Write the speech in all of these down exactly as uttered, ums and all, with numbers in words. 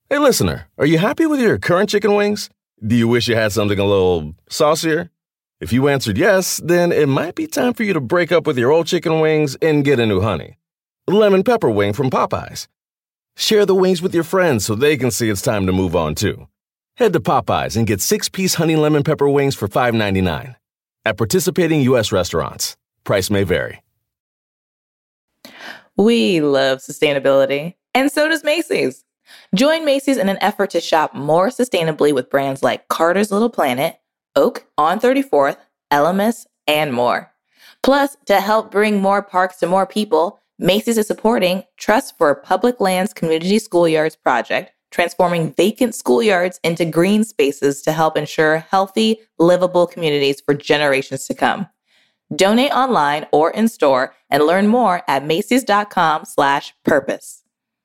Hey, listener, are you happy with your current chicken wings? Do you wish you had something a little saucier? If you answered yes, then it might be time for you to break up with your old chicken wings and get a new honey. Lemon pepper wing from Popeyes. Share the wings with your friends so they can see it's time to move on, too. Head to Popeyes and get six-piece honey lemon pepper wings for five ninety-nine. At participating U S restaurants. Price may vary. We love sustainability, and so does Macy's. Join Macy's in an effort to shop more sustainably with brands like Carter's Little Planet, Oak, On thirty-fourth, Elemis, and more. Plus, to help bring more parks to more people, Macy's is supporting Trust for Public Lands Community Schoolyards project, transforming vacant schoolyards into green spaces to help ensure healthy, livable communities for generations to come. Donate online or in store and learn more at Macy's.com slash purpose.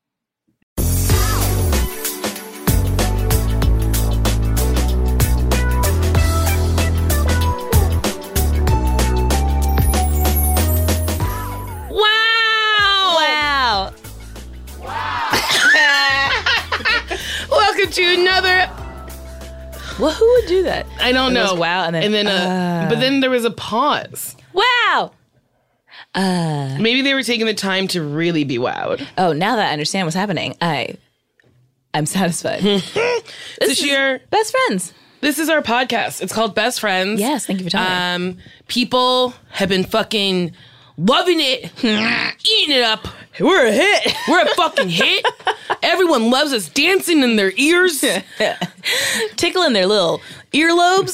Welcome to another. Well, who would do that? I don't it know. Was wow, and then, and then uh, uh, but then there was a pause. Wow. Uh, Maybe they were taking the time to really be wowed. Oh, now that I understand what's happening, I, I'm satisfied. This is your Best Friends. This is our podcast. It's called Best Friends. Yes, thank you for telling me. Um, people have been fucking loving it, eating it up. We're a hit. We're a fucking hit. Everyone loves us dancing in their ears. Tickling their little earlobes.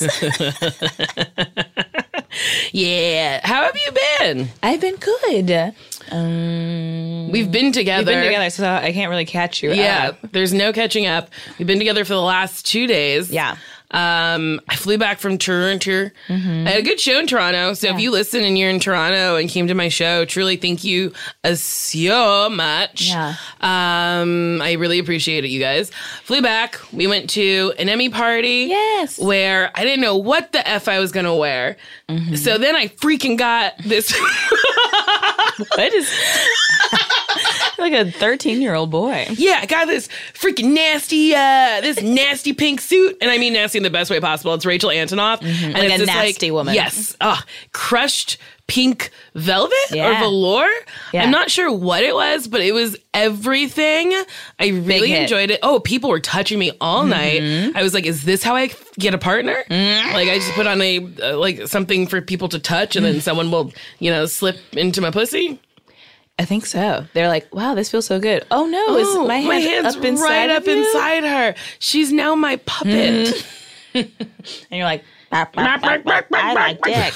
Yeah. How have you been? I've been good. Um, We've been together. We've been together, so I can't really catch you Yeah. up. There's no catching up. We've been together for the last two days. Yeah. Um, I flew back from Toronto. Mm-hmm. I had a good show in Toronto. So yeah. If you listen and you're in Toronto and came to my show, truly thank you uh, so much. Yeah. Um, I really appreciate it, you guys. Flew back. We went to an Emmy party. Yes. Where I didn't know what the F I was going to wear. Mm-hmm. So then I freaking got this. What is... like a thirteen-year-old boy. Yeah, I got this freaking nasty, uh, this nasty pink suit. And I mean nasty in the best way possible. It's Rachel Antonoff. Mm-hmm. And like it's a this, nasty like, woman. Yes. Uh, crushed pink velvet yeah. or velour. Yeah. I'm not sure what it was, but it was everything. I really enjoyed it. Oh, people were touching me all mm-hmm. night. I was like, is this how I get a partner? Mm-hmm. Like, I just put on a, uh, like, something for people to touch and then someone will, you know, slip into my pussy. I think so. They're like, wow, this feels so good. Oh, no, oh, is my, hand my hand's up inside right up you? inside her. She's now my puppet. Mm-hmm. And you're like, bark, bark, bark, bark, I like dick.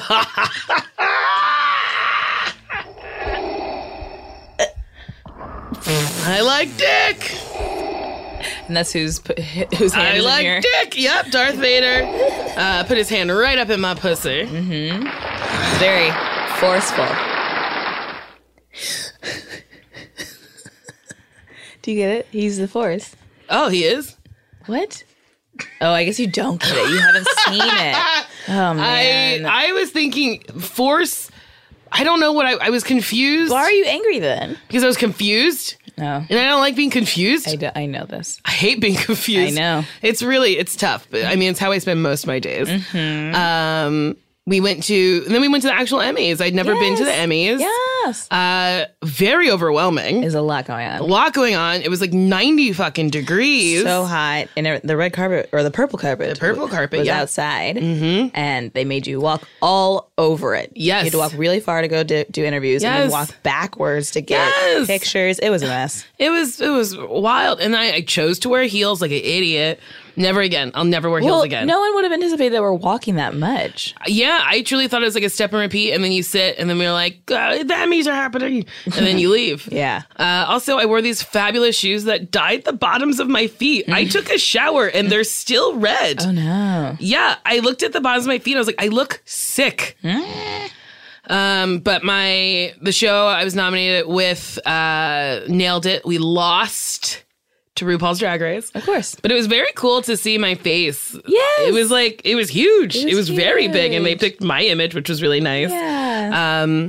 I like dick. And that's whose whose hand I is like in here. dick. Yep, Darth Vader uh, put his hand right up in my pussy. Mm-hmm. Very forceful. Do you get it? He's the Force. Oh, he is? What? Oh, I guess you don't get it. You haven't seen it. Oh, man. I, I was thinking Force. I don't know what I, I was confused. Why are you angry then? Because I was confused. No. And I don't like being confused. I, do, I know this. I hate being confused. I know. It's really, it's tough. But I mean, it's how I spend most of my days. Mm-hmm. Um, we went to, and then we went to the actual Emmys. I'd never yes. been to the Emmys. Yes. Uh, very overwhelming. There's a lot going on. A lot going on. It was like ninety fucking degrees. So hot. And the red carpet, or the purple carpet. The purple carpet, was yeah. outside. Mm-hmm. And they made you walk all over it. Yes. You had to walk really far to go do, do interviews. Yes. And then walk backwards to get yes. pictures. It was a mess. It was, it was wild. And I, I chose to wear heels like an idiot. Never again. I'll never wear well, heels again. No one would have anticipated that we're walking that much. Yeah, I truly thought it was like a step and repeat, and then you sit, and then we're like, uh, the Emmys are happening, and then you leave. Yeah. Uh, also, I wore these fabulous shoes that dyed the bottoms of my feet. I took a shower, and they're still red. Oh, no. Yeah, I looked at the bottoms of my feet, and I was like, I look sick. Um, but my the show I was nominated with uh, nailed it. We lost to RuPaul's Drag Race. Of course. But it was very cool to see my face. Yes. It was like, it was huge. It was, it was very huge. big. And they picked my image, which was really nice. Yeah. Um,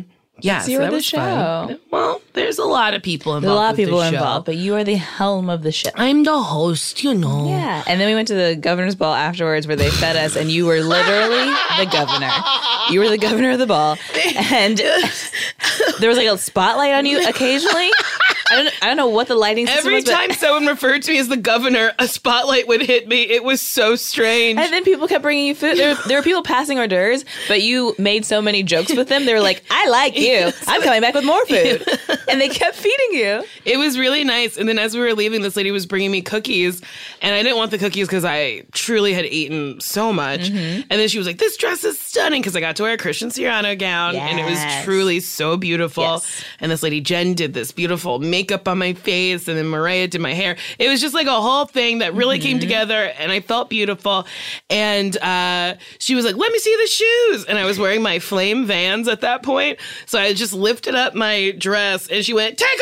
Yeah, so so you're that the was show. fun. Well, there's a lot of people involved. There's a lot of with people this show. involved, but you are the helm of the show. I'm the host, you know. Yeah, and then we went to the governor's ball afterwards where they fed us, and you were literally the governor. You were the governor of the ball, and there was like a spotlight on you occasionally. I don't, I don't know what the lighting system Every was, but- time someone referred to me as the governor, a spotlight would hit me. It was so strange. And then people kept bringing you food. There, there were people passing hors d'oeuvres, but you made so many jokes with them. They were like, I like you. I'm coming back with more food. And they kept feeding you. It was really nice. And then as we were leaving, this lady was bringing me cookies. And I didn't want the cookies because I truly had eaten so much. Mm-hmm. And then she was like, this dress is stunning, because I got to wear a Christian Siriano gown. Yes. And it was truly so beautiful. Yes. And this lady, Jen, did this beautiful makeup on my face. And then Mariah did my hair. It was just like a whole thing that really mm-hmm. came together. And I felt beautiful. And uh, she was like, let me see the shoes. And I was wearing my Flame Vans at that point. So I just lifted up my dress and she went, take her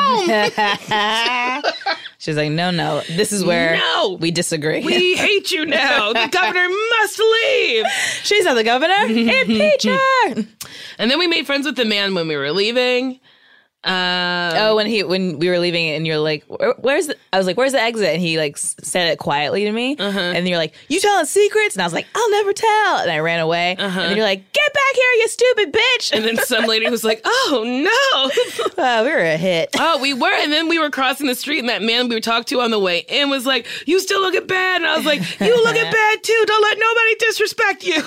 home. She was like, no, no, this is where no, we disagree. We hate you now. The governor must leave. She's not the governor. Impeach her. And then we made friends with the man when we were leaving. Um, oh, when he when we were leaving, and you're like, Where, "Where's the?" I was like, "Where's the exit?" And he like said it quietly to me, uh-huh. and you're like, "You telling secrets?" And I was like, "I'll never tell." And I ran away. Uh-huh. And then you're like, "Get back here, you stupid bitch!" And then some lady was like, "Oh no!" Oh, we were a hit. Oh, we were. And then we were crossing the street, and that man we talked to on the way in was like, "You still looking bad?" And I was like, "You looking bad too. Don't let nobody disrespect you."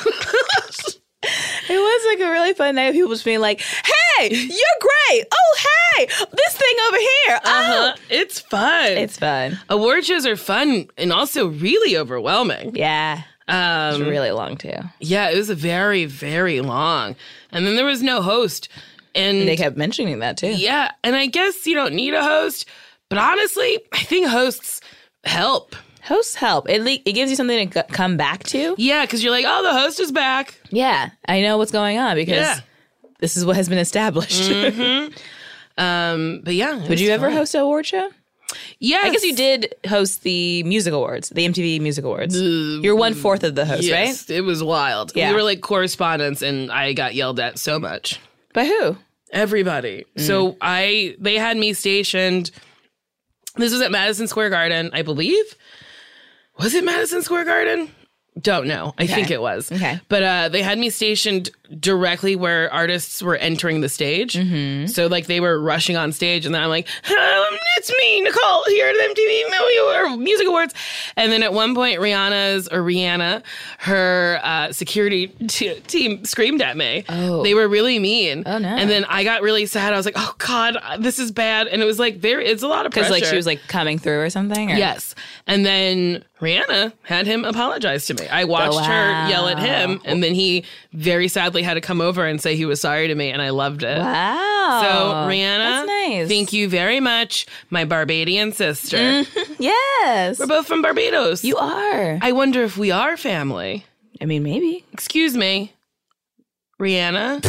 It was like a really fun night of people just being like, hey, you're great. Oh, hey, this thing over here. Oh. Uh-huh. It's fun. It's fun. Award shows are fun and also really overwhelming. Yeah. Um, it was really long, too. Yeah, it was very, very long. And then there was no host. And, and they kept mentioning that, too. Yeah. And I guess you don't need a host. But honestly, I think hosts help. Hosts help. It le- it gives you something to c- come back to. Yeah, because you're like, oh, the host is back. Yeah, I know what's going on because yeah. this is what has been established. Mm-hmm. um, but yeah. Would you fun. ever host an award show? Yes. I guess you did host the music awards, the M T V Music Awards. Uh, You're one fourth of the host, yes, right? It was wild. Yeah. We were like correspondents, and I got yelled at so much. By who? Everybody. Mm. So I, they had me stationed. This was at Madison Square Garden, I believe. Was it Madison Square Garden? Don't know. I okay. think it was. Okay. But uh, they had me stationed directly where artists were entering the stage. Mm-hmm. So, like, they were rushing on stage, and then I'm like, um, it's me, Nicole, here at the M T V Music Awards. And then at one point, Rihanna's, or Rihanna, her uh, security t- team screamed at me. Oh. They were really mean. Oh, no. And then I got really sad. I was like, oh, God, this is bad. And it was like, there, it's a lot of pressure. Because, like, she was, like, coming through or something? Or? Yes. And then Rihanna had him apologize to me. I watched oh, wow. her yell at him, and then he very sadly had to come over and say he was sorry to me, and I loved it. Wow. So, Rihanna, that's nice. Thank you very much, my Barbadian sister. Mm-hmm. Yes. We're both from Barbados. You are. I wonder if we are family. I mean, maybe. Excuse me, Rihanna.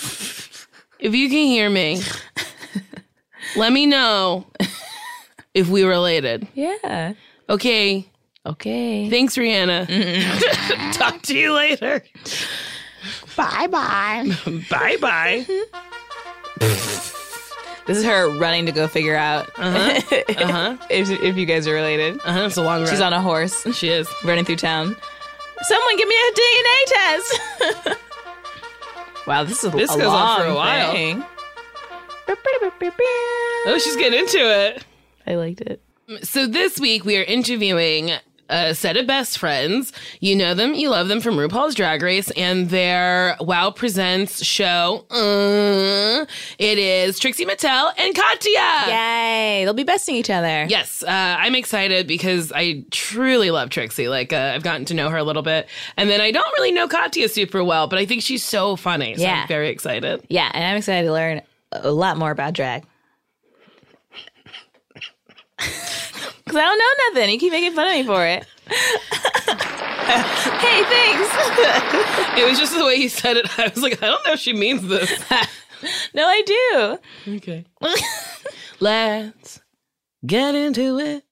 If you can hear me, let me know if we related. Yeah. Okay. Okay. Thanks, Rihanna. Mm-hmm. Talk to you later. Bye-bye. Bye-bye. This is her running to go figure out uh-huh. Uh-huh. if, if you guys are related. Uh-huh. It's a long run. She's on a horse. She is. Running through town. Someone give me a D N A test. Wow, this is this a goes long on for a while. Thing. Oh, she's getting into it. I liked it. So this week we are interviewing a set of best friends. You know them, you love them from RuPaul's Drag Race and their Wow Presents show. Uh, it is Trixie Mattel and Katya. Yay. They'll be besting each other. Yes. Uh, I'm excited because I truly love Trixie. Like, uh, I've gotten to know her a little bit. And then I don't really know Katya super well, but I think she's so funny. So yeah. I'm very excited. Yeah, and I'm excited to learn a lot more about drag. Because I don't know nothing. You keep making fun of me for it. Hey, thanks. It was just the way you said it. I was like, I don't know if she means this. No, I do. Okay. Let's get into it.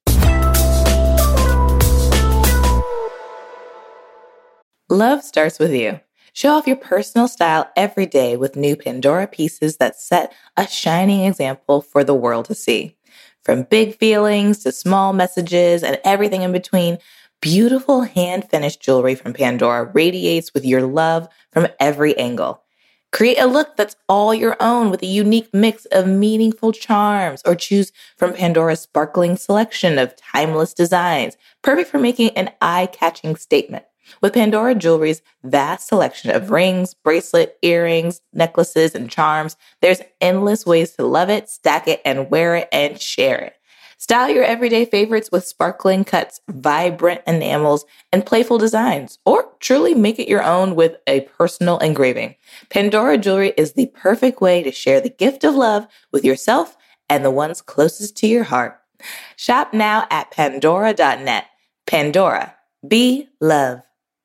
Love starts with you. Show off your personal style every day with new Pandora pieces that set a shining example for the world to see. From big feelings to small messages and everything in between, beautiful hand-finished jewelry from Pandora radiates with your love from every angle. Create a look that's all your own with a unique mix of meaningful charms, or choose from Pandora's sparkling selection of timeless designs, perfect for making an eye-catching statement. With Pandora Jewelry's vast selection of rings, bracelet, earrings, necklaces, and charms, there's endless ways to love it, stack it, and wear it and share it. Style your everyday favorites with sparkling cuts, vibrant enamels, and playful designs, or truly make it your own with a personal engraving. Pandora Jewelry is the perfect way to share the gift of love with yourself and the ones closest to your heart. Shop now at pandora dot net. Pandora. Be love.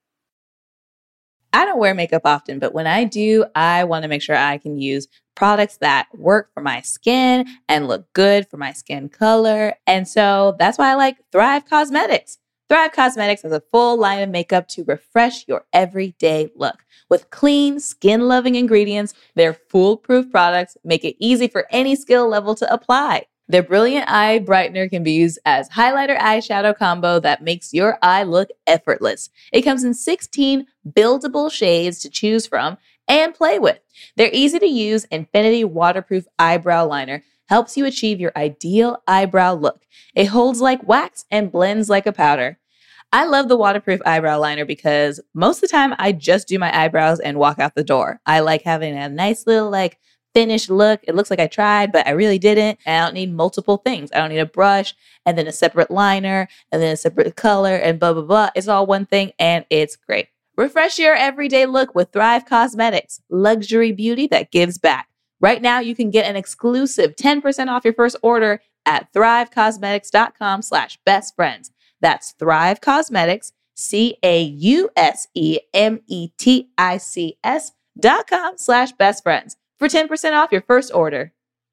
I don't wear makeup often, but when I do, I want to make sure I can use products that work for my skin and look good for my skin color. And so that's why I like Thrive Causemetics. Thrive Causemetics has a full line of makeup to refresh your everyday look. With clean, skin-loving ingredients, their foolproof products make it easy for any skill level to apply. Their Brilliant Eye Brightener can be used as highlighter eyeshadow combo that makes your eye look effortless. It comes in sixteen buildable shades to choose from and play with. Their easy-to-use Infinity Waterproof Eyebrow Liner helps you achieve your ideal eyebrow look. It holds like wax and blends like a powder. I love the waterproof eyebrow liner because most of the time I just do my eyebrows and walk out the door. I like having a nice little like finished look. It looks like I tried, but I really didn't. And I don't need multiple things. I don't need a brush and then a separate liner and then a separate color and blah, blah, blah. It's all one thing and it's great. Refresh your everyday look with Thrive Causemetics, luxury beauty that gives back. Right now, you can get an exclusive ten percent off your first order at thrive causemetics dot com slash best friends. That's Thrive Causemetics, C A U S E M E T I C S dot com slash best friends for ten percent off your first order.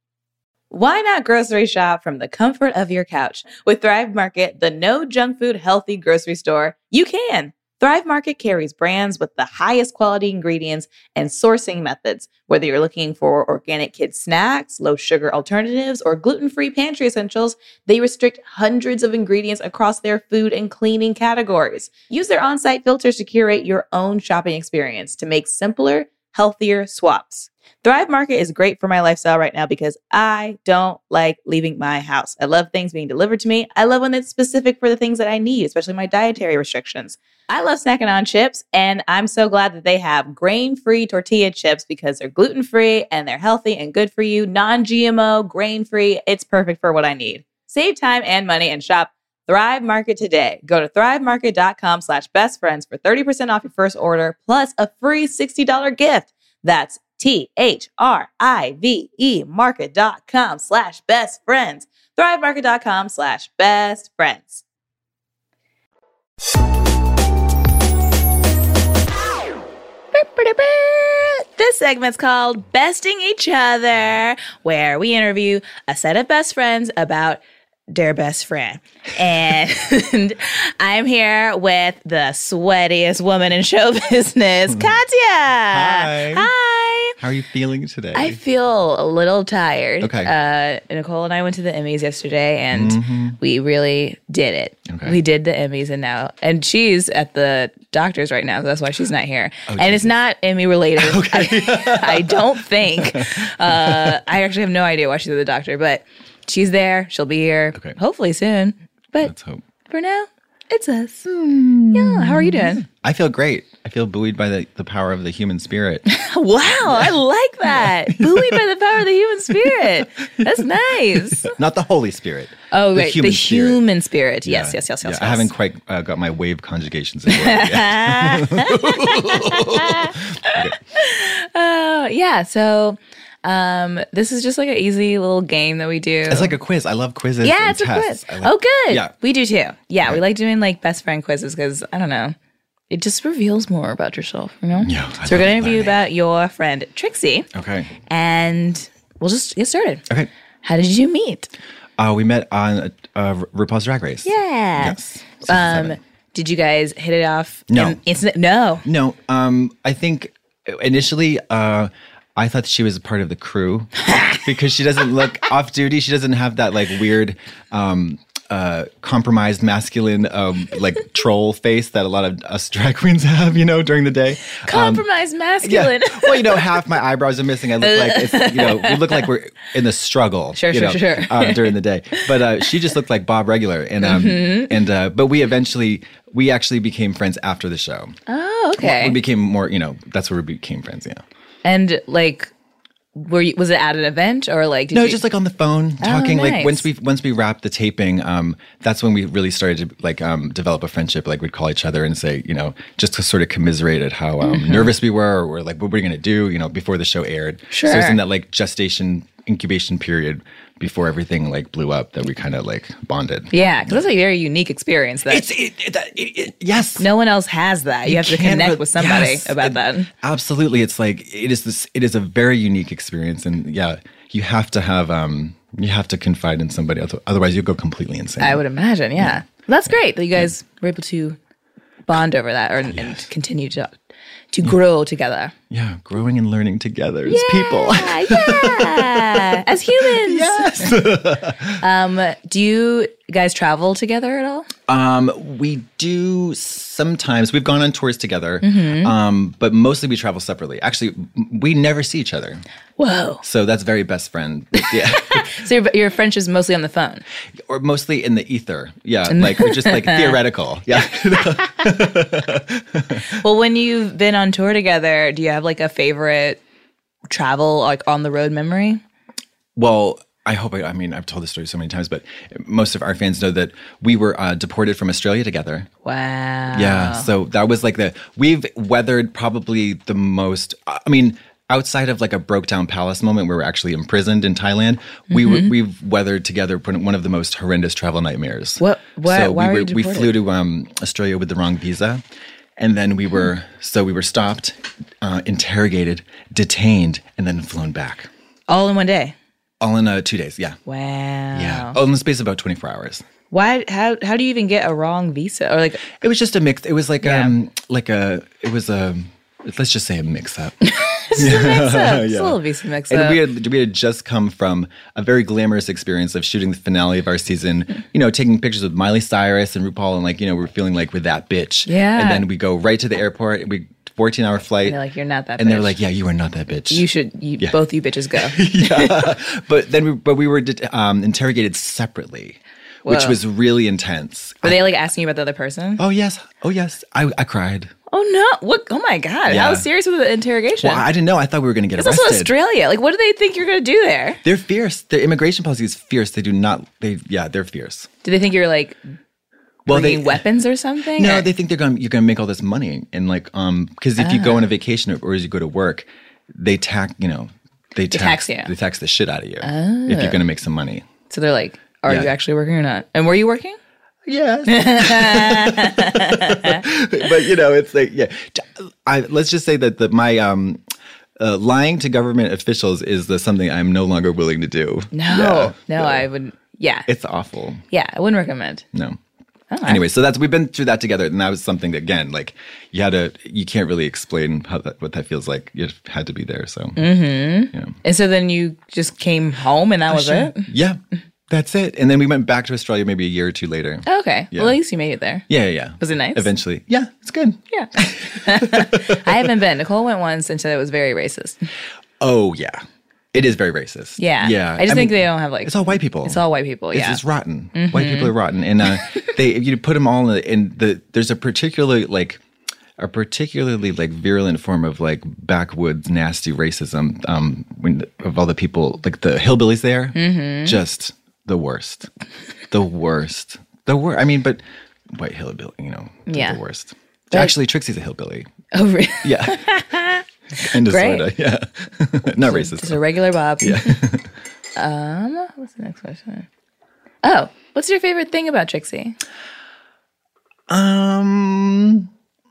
Why not grocery shop from the comfort of your couch? With Thrive Market, the no junk food healthy grocery store, you can. Thrive Market carries brands with the highest quality ingredients and sourcing methods. Whether you're looking for organic kids snacks, low sugar alternatives, or gluten-free pantry essentials, they restrict hundreds of ingredients across their food and cleaning categories. Use their on-site filters to curate your own shopping experience to make simpler, healthier swaps. Thrive Market is great for my lifestyle right now because I don't like leaving my house. I love things being delivered to me. I love when it's specific for the things that I need, especially my dietary restrictions. I love snacking on chips, and I'm so glad that they have grain-free tortilla chips because they're gluten-free and they're healthy and good for you, non-G M O, grain-free. It's perfect for what I need. Save time and money and shop Thrive Market today. Go to thrive market dot com slash best friends for thirty percent off your first order plus a free sixty dollars gift. That's T H R I V E market.com slash best friends. thrive market dot com slash best friends. This segment's called Besting Each Other, where we interview a set of best friends about their best friend. And I'm here with the sweatiest woman in show business, Katya. Hi. Hi. How are you feeling today? I feel a little tired. Okay. Uh, Nicole and I went to the Emmys yesterday, and mm-hmm. we really did it. Okay. We did the Emmys, and now, and she's at the doctor's right now, so that's why she's not here. Oh, and Jesus. It's not Emmy related. Okay. I, I don't think. Uh, I actually have no idea why she's at the doctor, but she's there. She'll be here. Okay. Hopefully soon. But let's hope. For now, it's us. Mm. Yeah. How are you doing? I feel great. I feel buoyed by the, the power of the human spirit. Wow. I like that. Buoyed by the power of the human spirit. That's nice. Not the Holy Spirit. Oh, the right. Human the spirit. human spirit. Yeah. Yes, yes, yes, yes. Yeah, yes. I haven't quite uh, got my wave conjugations in yet. Okay. Uh, yeah. So... Um, this is just like an easy little game that we do. It's like a quiz. I love quizzes. Yeah, and it's tests. a quiz. Like, oh, good. Yeah. We do too. Yeah, right. We like doing like best friend quizzes because, I don't know, it just reveals more about yourself, you know? Yeah. I so we're going to interview learning. about your friend, Trixie. Okay. And we'll just get started. Okay. How did you meet? Uh, we met on uh, RuPaul's Drag Race. Yeah. Yes. Um, Did you guys hit it off? No. in instant? No. No. Um, I think initially uh, I thought she was a part of the crew because she doesn't look off duty. She doesn't have that like weird um, uh, compromised masculine um, like troll face that a lot of us drag queens have, you know, during the day. Compromised um, masculine. Yeah. Well, you know, half my eyebrows are missing. I look like, it's, you know, we look like we're in the struggle. Sure, you sure, know, sure. uh, during the day. But uh, she just looked like Bob Regular. And, um, mm-hmm. and uh, but we eventually, we actually became friends after the show. Oh, okay. We became more, you know, that's where we became friends, yeah. And like, were you, was it at an event or like? Did no, you... just like on the phone talking. Oh, nice. Like once we once we wrapped the taping, um, that's when we really started to like um, develop a friendship. Like we'd call each other and say, you know, just to sort of commiserate at how um, mm-hmm. nervous we were, or we're like, what were we gonna do? You know, before the show aired. Sure. So it was in that like gestation incubation period before everything like blew up that we kind of like bonded. Yeah, because that's a very unique experience. That it's it, it, it, it, yes. No one else has that. You, you have to connect but, with somebody yes, about it, that. Absolutely, it's like it is this. It is a very unique experience, and yeah, you have to have um, you have to confide in somebody, otherwise you'll go completely insane. I would imagine. Yeah, yeah. Well, that's great that you guys yeah. were able to bond over that or, yes. and continue to to yeah. grow together. Yeah, growing and learning together as yeah, people. Yeah, as humans. Yes. um, do you guys travel together at all? Um, we do sometimes. We've gone on tours together, mm-hmm. um, but mostly we travel separately. Actually, we never see each other. Whoa. So that's very best friend. Yeah. So your, your friendship is mostly on the phone? Or mostly in the ether. Yeah, like we're just like theoretical. Yeah. Well, when you've been on tour together, do you have like a favorite travel, like on the road memory? Well, I hope, I, I mean, I've told this story so many times, but most of our fans know that we were uh, deported from Australia together. Wow. Yeah. So that was like the, we've weathered probably the most, I mean, outside of like a broke down palace moment where we're actually imprisoned in Thailand, mm-hmm. we were, we've weathered together one of the most horrendous travel nightmares. What? Why, so why we were were, you deported? We flew to um, Australia with the wrong visa. And then we were, so we were stopped, uh, interrogated, detained, and then flown back. All in one day? All in uh, two days, yeah. Wow. Yeah. All in the space of about twenty-four hours. Why, how, how do you even get a wrong visa? Or like, it was just a mix. It was like, yeah. um, like a, it was a, let's just say a mix up. It's a mix up. It's yeah. a little visa mix and up. we had, we had just come from a very glamorous experience of shooting the finale of our season, you know, taking pictures with Miley Cyrus and RuPaul, and like, you know, we're feeling like we're that bitch. Yeah. And then we go right to the airport, and we fourteen hour flight. And they're like, you're not that and bitch. they're like, yeah, you are not that bitch. You should, you, yeah. both you bitches go. Yeah. But then we, but we were um, interrogated separately, Whoa. which was really intense. Were I, they like asking you about the other person? Oh, yes. Oh, yes. I, I cried. Oh, no. What? Oh, my God. Yeah. How serious was the interrogation? Well, I didn't know. I thought we were going to get it's arrested. It's also Australia. Like, what do they think you're going to do there? They're fierce. Their immigration policy is fierce. They do not, they, yeah, they're fierce. Do they think you're like well, bringing they, weapons or something? No, or? they think they're going you're going to make all this money. And like, um, because if oh. you go on a vacation or, or as you go to work, they tax, you know, they tax, they tax, you. they tax the shit out of you oh. if you're going to make some money. So they're like, are yeah. you actually working or not? And were you working? Yes. But, you know, it's like, yeah. I, let's just say that the, my um, uh, lying to government officials is the, something I'm no longer willing to do. No. Yeah. No, no, I would, yeah. It's awful. Yeah, I wouldn't recommend. No. Oh, anyway, so that's, we've been through that together. And that was something that, again, like, you had to, you can't really explain how that, what that feels like. You had to be there, so. Mm-hmm. Yeah. And so then you just came home and that oh, was sure. it? Yeah. That's it. And then we went back to Australia maybe a year or two later. Oh, okay. Yeah. Well, at least you made it there. Yeah, yeah, yeah. Was it nice? Eventually. Yeah, it's good. Yeah. I haven't been. Nicole went once and said it was very racist. Oh, yeah. It is very racist. Yeah. Yeah. I just I think mean, they don't have like... It's all white people. It's all white people, yeah. It's, it's rotten. Mm-hmm. White people are rotten. And uh, they, if you put them all in the, in the... There's a particular, like... a particularly like virulent form of like backwoods nasty racism um, when of all the people, like the hillbillies there, mm-hmm. just the worst, the worst, the worst. I mean, but white hillbilly, you know, yeah. the worst. But, actually, Trixie's a hillbilly. Oh, really? Yeah. Kind of, sort of, yeah. Not racist. Just a regular Bob. Yeah. um, what's the next question? Oh, what's your favorite thing about Trixie? Um...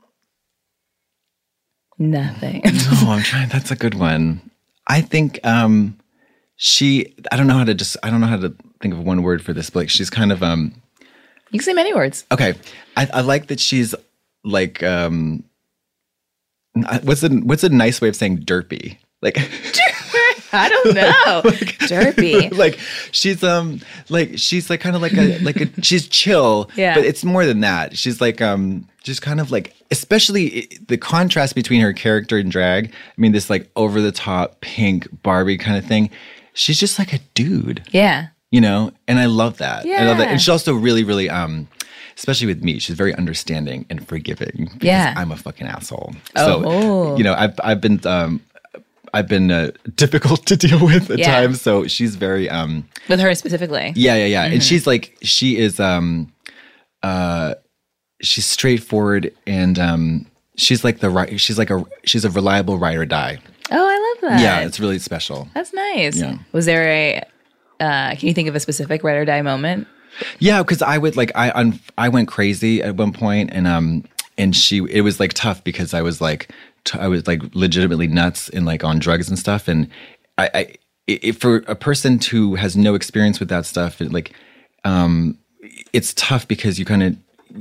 Nothing. No, I'm trying. That's a good one. I think um, she, I don't know how to just, I don't know how to think of one word for this, but like she's kind of, um, You can say many words. Okay. I, I like that she's like, um, what's a, what's a nice way of saying derpy? Like, I don't know. like, derpy. Like she's, um, like, she's like kind of like a, like a, she's chill, yeah. but it's more than that. She's like, um, just kind of like, especially the contrast between her character and drag. I mean, this like over the top pink Barbie kind of thing. She's just like a dude. Yeah. You know, and I love that. Yeah. I love that. And she's also really, really, um, especially with me, she's very understanding and forgiving because yeah. I'm a fucking asshole. Oh. So, you know, I've I've been um, I've been uh, difficult to deal with at yeah. times. So she's very um, with her specifically. Yeah, yeah, yeah. Mm-hmm. And she's like, she is um, uh, she's straightforward and um, she's like the right. She's like a she's a reliable ride or die. Oh, I love that. Yeah, it's really special. That's nice. Yeah. Was there a? Uh, can you think of a specific ride or die moment? Yeah, because I would like I un- I went crazy at one point, and um and she it was like tough because I was like t- I was like legitimately nuts and like on drugs and stuff, and I, I it, for a person who has no experience with that stuff, it, like um it's tough because you kind of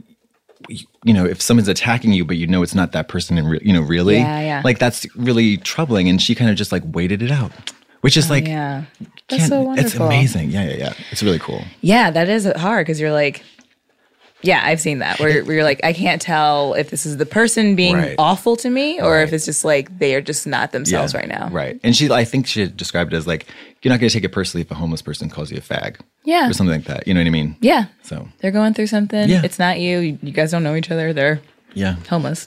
you know if someone's attacking you, but you know it's not that person, and re- you know really yeah, yeah. like that's really troubling, and she kind of just like waited it out. Which is oh, like, yeah, that's so wonderful. It's amazing. Yeah, yeah, yeah. It's really cool. Yeah, that is hard because you're like, yeah, I've seen that where, where you're like, I can't tell if this is the person being right. awful to me or right. if it's just like they are just not themselves yeah, right now. Right. And she, I think she described it as like, you're not going to take it personally if a homeless person calls you a fag. Yeah. Or something like that. You know what I mean? Yeah. So they're going through something. Yeah. It's not you. You guys don't know each other. They're yeah homeless.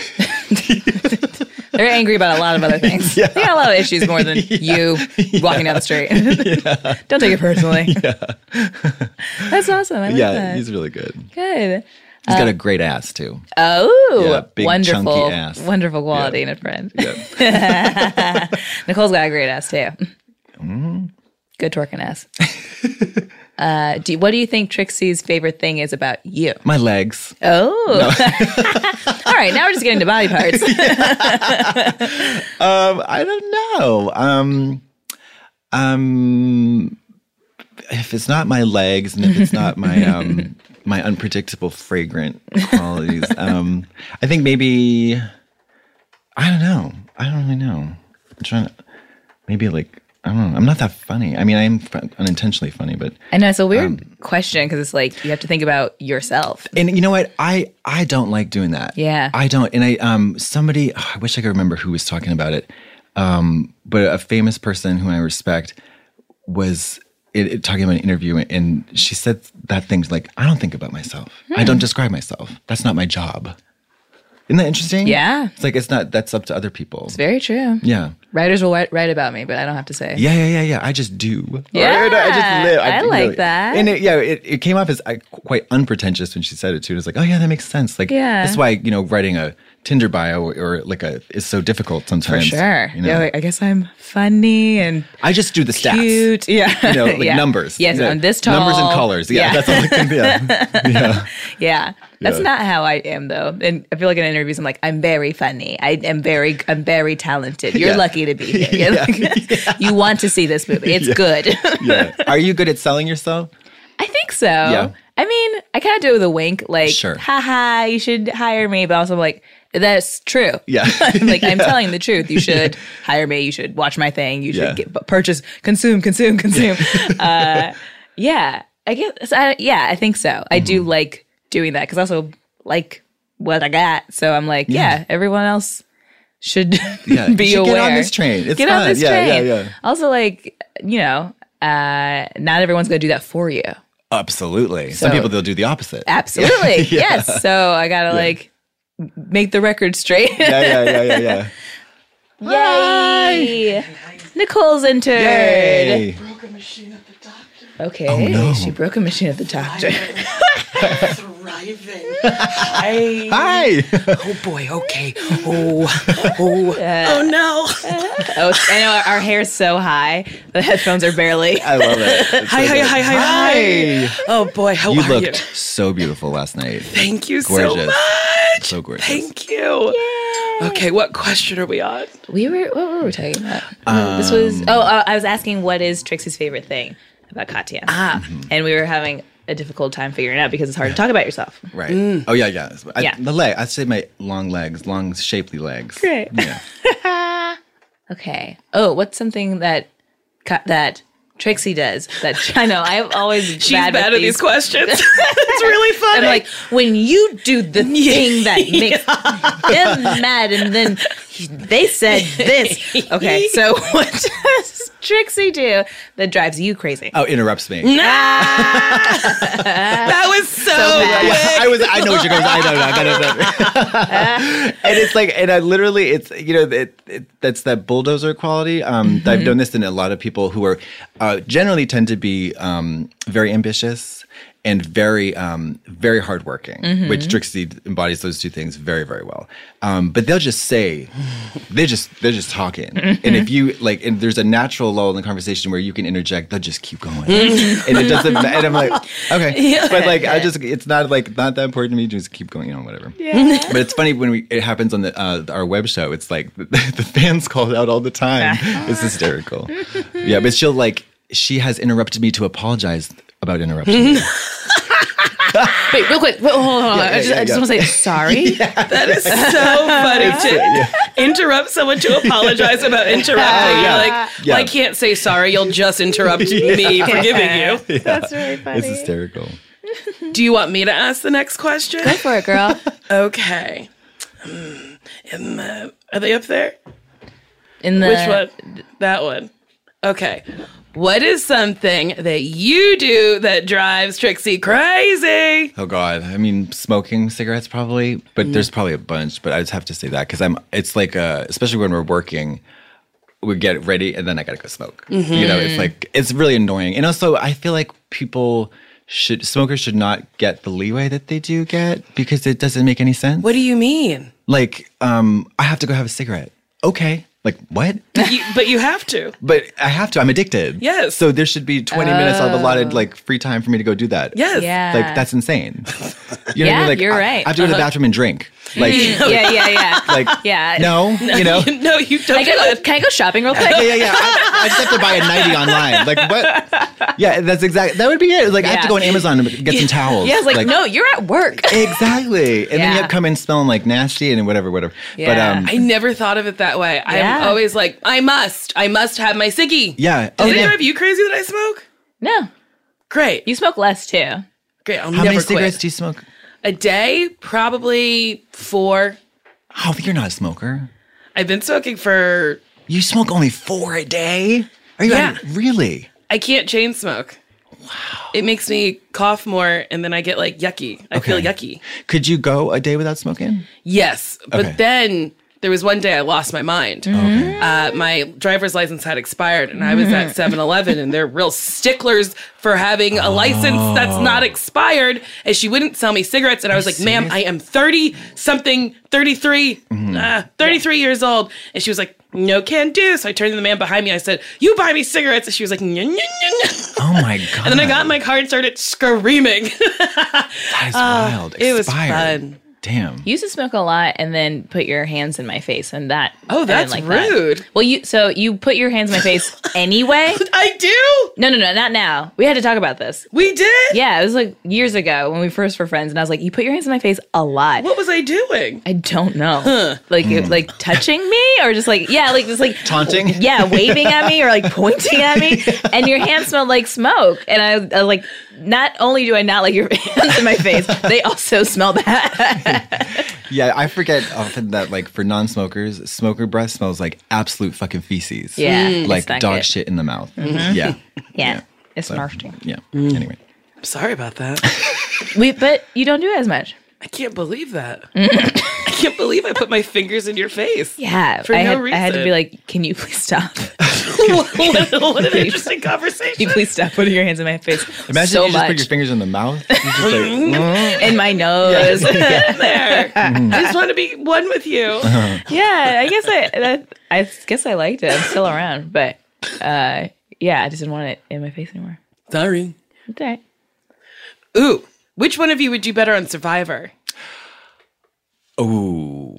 They're angry about a lot of other things. Yeah. They got a lot of issues more than yeah. you walking yeah. down the street. yeah. Don't take it personally. Yeah. That's awesome. I like yeah, that. He's really good. Good. He's uh, got a great ass too. Oh, yeah, big, wonderful, chunky ass. Wonderful quality yeah. in a friend. Yeah. Nicole's got a great ass too. Mm-hmm. Good twerking ass. Uh, do, what do you think Trixie's favorite thing is about you? My legs. Oh. No. All right, now we're just getting to body parts. um, I don't know. Um, um, if it's not my legs and if it's not my um, my unpredictable fragrant qualities, um, I think maybe, I don't know. I don't really know. I'm trying to, maybe like, I don't know. I'm not that funny. I mean, I am unintentionally funny, but I know it's a weird um, question because it's like you have to think about yourself. And you know what? I I don't like doing that. Yeah, I don't. And I um somebody oh, I wish I could remember who was talking about it. Um, but a famous person who I respect was it, it, talking about an interview, and she said that things like, "I don't think about myself. Hmm. I don't describe myself. That's not my job." Isn't that interesting? Yeah. It's like, it's not, that's up to other people. It's very true. Yeah. Writers will write, write about me, but I don't have to say. Yeah, yeah, yeah, yeah. I just do. Yeah. Right? I just live. I, I do, like you know, that. And it, yeah, it, it came off as uh, quite unpretentious when she said it too. It was like, oh yeah, that makes sense. Like, yeah. That's why, you know, writing a Tinder bio or, or like a, is so difficult sometimes. For sure. You know? Yeah, like, I guess I'm funny and I just do the stats. Cute. Yeah. You know, like yeah. numbers. Yes, yeah. I'm this tall. Numbers and colors. Yeah, yeah. That's all I can do. Yeah. yeah. Yeah. That's yeah. not how I am though. And I feel like in interviews I'm like, I'm very funny. I am very I'm very talented. You're yeah. lucky to be here. yeah. Like, yeah. You want to see this movie. It's yeah. good. yeah. Are you good at selling yourself? I think so. Yeah. I mean, I kind of do it with a wink, like, sure. haha, you should hire me. But also I'm like, that's true. Yeah. like, yeah. I'm telling the truth. You should hire me. You should watch my thing. You should yeah. get, purchase, consume, consume, consume. uh, yeah. I guess, I, yeah, I think so. Mm-hmm. I do like doing that because I also like what I got. So I'm like, yeah, yeah everyone else should yeah. be you should aware. Get on this train. It's get fun. on this yeah, train. Yeah, yeah. Also, like, you know, uh, not everyone's going to do that for you. Absolutely. So, some people, they'll do the opposite. Absolutely. yeah. Yes. So I got to yeah. like make the record straight. yeah, yeah, yeah, yeah, yeah. Yay. Hi. Nicole's entered. Yay. Broke a machine at the doctor. Okay. Oh, no. She broke a machine at the doctor. Thriving. Hi. Hi. Oh boy. Okay. Oh. Oh. Uh, oh no. oh, I know our, our hair's so high. The headphones are barely. I love it. It's hi, so hi, good. hi, hi, hi. Oh boy. How you are looked you? so beautiful last night. Thank you gorgeous. so much. So gorgeous. Thank you. Yay. Okay. What question are we on? We were. What were we talking about? Um, this was. Oh, uh, I was asking what is Trixie's favorite thing about Katya. Ah. Mm-hmm. And we were having a difficult time figuring it out because it's hard to talk about yourself. Right. Mm. Oh yeah, yeah. I, Yeah. The leg. I'd say my long legs, long shapely legs. Great. Yeah. Okay. Oh, what's something that that Trixie does that I know I've always She's bad, bad with at these questions. It's really funny. I'm like, when you do the thing that makes them mad, and then they said this. Okay, so what does Trixie do that drives you crazy? Oh, interrupts me. That was so, Yeah, I was. I know what you're going. I know. I got it. And it's like, and I literally, it's you know, it, it, that's that bulldozer quality. Um, Mm-hmm. I've known this in a lot of people who are uh, generally tend to be um, very ambitious and very, um, very hardworking, Mm-hmm. which Trixie embodies those two things very, very well. Um, but they'll just say, they just they're just talking, Mm-hmm. and if you like, and there's a natural lull in the conversation where you can interject, they'll just keep going, Mm-hmm. and it doesn't. And I'm like, okay, but like I just, it's not like not that important to me. Just keep going, you know, whatever. Yeah. But it's funny when we it happens on the uh, our web show. It's like the, the fans call out all the time. It's hysterical. Yeah, but she'll like she has interrupted me to apologize about interrupting me. Wait, real quick. Wait, hold on, hold on. Yeah, I just, yeah, I just yeah. want to say sorry. That is so funny to interrupt someone to apologize about interrupting. Oh, yeah. You're like, Yeah. well, I can't say sorry. You'll just interrupt me forgiving you. That's really funny. It's hysterical. Do you want me to ask the next question? Go for it, girl. Okay. Um, in the, are they up there? In the Which one? That one. Okay. What is something that you do that drives Trixie crazy? Oh God, I mean, smoking cigarettes probably, but there's probably a bunch. But I just have to say that because I'm. It's like, uh, especially when we're working, we get ready and then I gotta go smoke. You know, it's like it's really annoying. And also, I feel like people should smokers should not get the leeway that they do get because it doesn't make any sense. What do you mean? Like, um, I have to go have a cigarette. Okay. Like, what? But you, but you have to. But I have to. I'm addicted. Yes. So there should be twenty minutes of allotted like free time for me to go do that. Yes. Yeah. Like that's insane. You know what I Yeah, mean? Like, you're I- right. I have to go to the bathroom and drink. Like, yeah, yeah, yeah. like Yeah. no, you know. No, you don't. I do go, that. can I go shopping real quick? Yeah, yeah, yeah. I, I just have to buy a ninety online. Like what? Yeah, that's exactly. That would be it. Like I have to Yeah. go on Amazon and get some towels. Yeah, it's like, no, you're at work. Exactly. And then you Yeah. have to come in smelling like nasty and whatever, whatever. Yeah. But um, I never thought of it that way. Yeah. I'm always like, I must. I must have my ciggy. yeah. Does Oh, it yeah. drive you crazy that I smoke? No, Great. you smoke less too. Great. I'll How never many quit. cigarettes do you smoke? A day? Probably four. Oh, you're not a smoker. I've been smoking for. You smoke only four a day? Are you Yeah. really? I can't chain smoke. Wow. It makes me cough more and then I get like yucky. I feel Okay. yucky. Could you go a day without smoking? Yes. But Okay. then there was one day I lost my mind. Okay. Uh, my driver's license had expired and I was at seven eleven and they're real sticklers for having a license that's not expired. And she wouldn't sell me cigarettes. And I was like, ma'am, I am thirty something, thirty-three, uh, thirty-three years old. And she was like, no can do. So I turned to the man behind me. I said, you buy me cigarettes. And she was like, nya, nya, nya, nya. Oh my God. And then I got in my car and started screaming. That is wild. it was Expired. fun. Damn. You used to smoke a lot and then put your hands in my face, and that. Oh, I didn't that's like that. rude. Well, you so you put your hands in my face anyway. I do. No, no, no, not now. We had to talk about this. We did. Yeah, it was like years ago when we first were friends, and I was like, "You put your hands in my face a lot." What was I doing? I don't know. Like, it, like touching me, or just like, yeah, like just like Taunting? Yeah, waving at me or like pointing at me, and your hands smelled like smoke. And I, I was like, not only do I not like your hands in my face, they also smell bad. Yeah, I forget often that like for non-smokers, smoker breath smells like absolute fucking feces. Yeah, Mm. like it's not dog good. shit in the mouth. Yeah, Yeah, it's nasty. yeah. Anyway, I'm sorry about that. We, but you don't do it as much. I can't believe that. I can't believe I put my fingers in your face. Yeah, For I, no had, reason. I had to be like, "Can you please stop? what, what an interesting conversation. Can you please stop putting your hands in my face imagine so you just much put your fingers in the mouth. You just like, in my nose." there. I just want to be one with you. Yeah, I guess I, that, I guess I liked it. I'm still around, but uh, yeah, I just didn't want it in my face anymore. Sorry. It's all right. Ooh, which one of you would do better on Survivor? oh.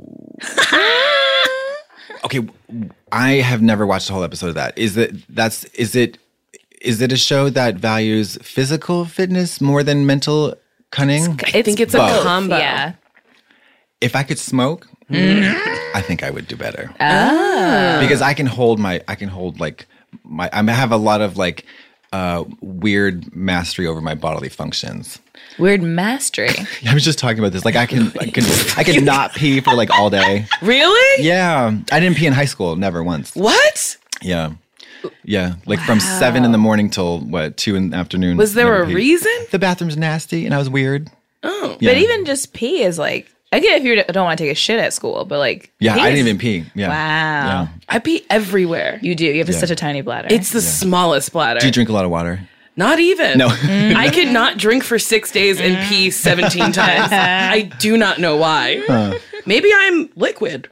Okay, I have never watched a whole episode of that. Is that that's is it? is it a show that values physical fitness more than mental cunning? I think it's a both. combo. Yeah. If I could smoke, I think I would do better. Oh. Because I can hold my, I can hold like my, I have a lot of like uh, weird mastery over my bodily functions. Weird mastery. I was just talking about this. Like I can, I can, I can not pee for like all day. Really? Yeah, I didn't pee in high school, never once. What? Yeah, yeah, like from seven in the morning till what two in the afternoon. Was there never a peed. reason? The bathroom's nasty, and I was weird. Oh. Yeah. But even just pee is like, I get if you don't want to take a shit at school, but like, Yeah, pee I didn't is- even pee. Yeah. Wow. Yeah. I pee everywhere. You do. You have Yeah. such a tiny bladder. It's the smallest bladder. Do you drink a lot of water? Not even. No. I could not drink for six days and pee seventeen times. I do not know why. Maybe I'm liquid.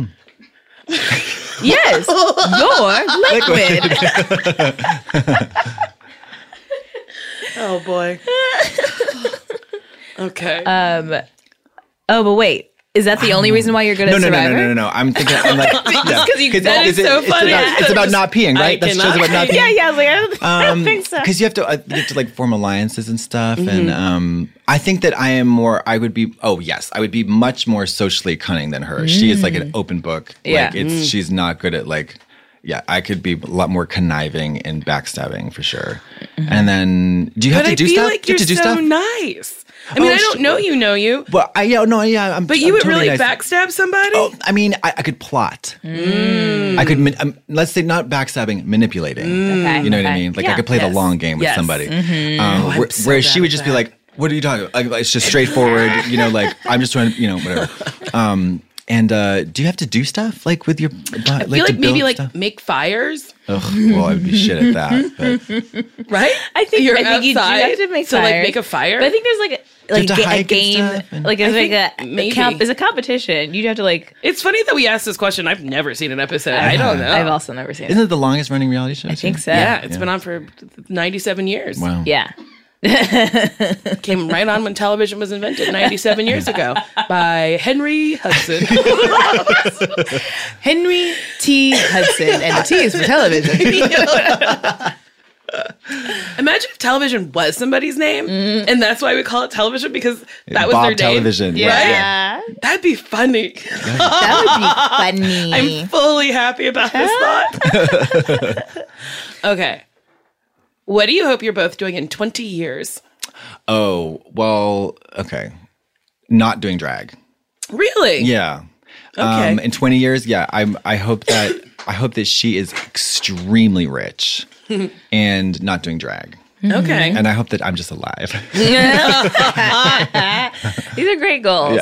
yes, you're liquid. Oh boy. Okay. Um. Oh, but wait. Is that the only reason why you're good No, at no, no, Survivor? no, no, no, no. I'm thinking. I'm like, yeah. you- 'Cause that is it- so it's funny. About, it's about not peeing, I right? That's cannot just about not pee. peeing. Yeah, yeah. I was like, I don't, I don't Um, think so. Because you have to uh, you have to like form alliances and stuff, Mm-hmm. and um, I think that I am more. I would be. Oh yes, I would be much more socially cunning than her. She is like an open book. Yeah. Like it's Mm. she's not good at like. Yeah, I could be a lot more conniving and backstabbing for sure. And then, do you have but to I do feel stuff? like Do you you're have to do so stuff? nice. I mean, Oh, I don't sh- know you, know you. Well, I yeah, no, yeah, I'm. But I'm you would totally really nice. backstab somebody? Oh, I mean, I, I could plot. Mm. I could, man- um, let's say, not backstabbing, manipulating. Okay, You know what I okay. mean? Like Yeah. I could play Yes. the long game with Yes. somebody. Um, I'm where, so whereas bad she would at just be that. like, "What are you talking about?" Like, it's just straightforward. You know, like I'm just trying to, you know, whatever. Um, and uh, do you have to do stuff like with your? I feel like maybe like make fires, Ugh, well, I would be shit at that. But. right? I think You're I think you do outside have to make to like fires. make a fire. But I think there's like a, like to ga- a hike and game, stuff and- like it's I like a, think a maybe. comp, it's a competition. You have to like. It's funny that we asked this question. I've never seen an episode. I don't know. I've also never seen it. Isn't it the longest running reality show? I think so. yeah, it's been on for ninety-seven years. Wow. Yeah. Came right on when television was invented ninety-seven years ago by Henry Hudson. Henry T. Hudson, and the T is for television. Imagine if television was somebody's name, and that's why we call it television, because that was Bob their name. Television. Right? Yeah, That'd be funny. that would be funny. I'm fully happy about this thought. Okay. What do you hope you're both doing in twenty years? Oh well, okay. Not doing drag. Really? Yeah. Okay. Um, in twenty years, yeah. I I hope that I hope that she is extremely rich and not doing drag. Okay. And I hope that I'm just alive. These are great goals.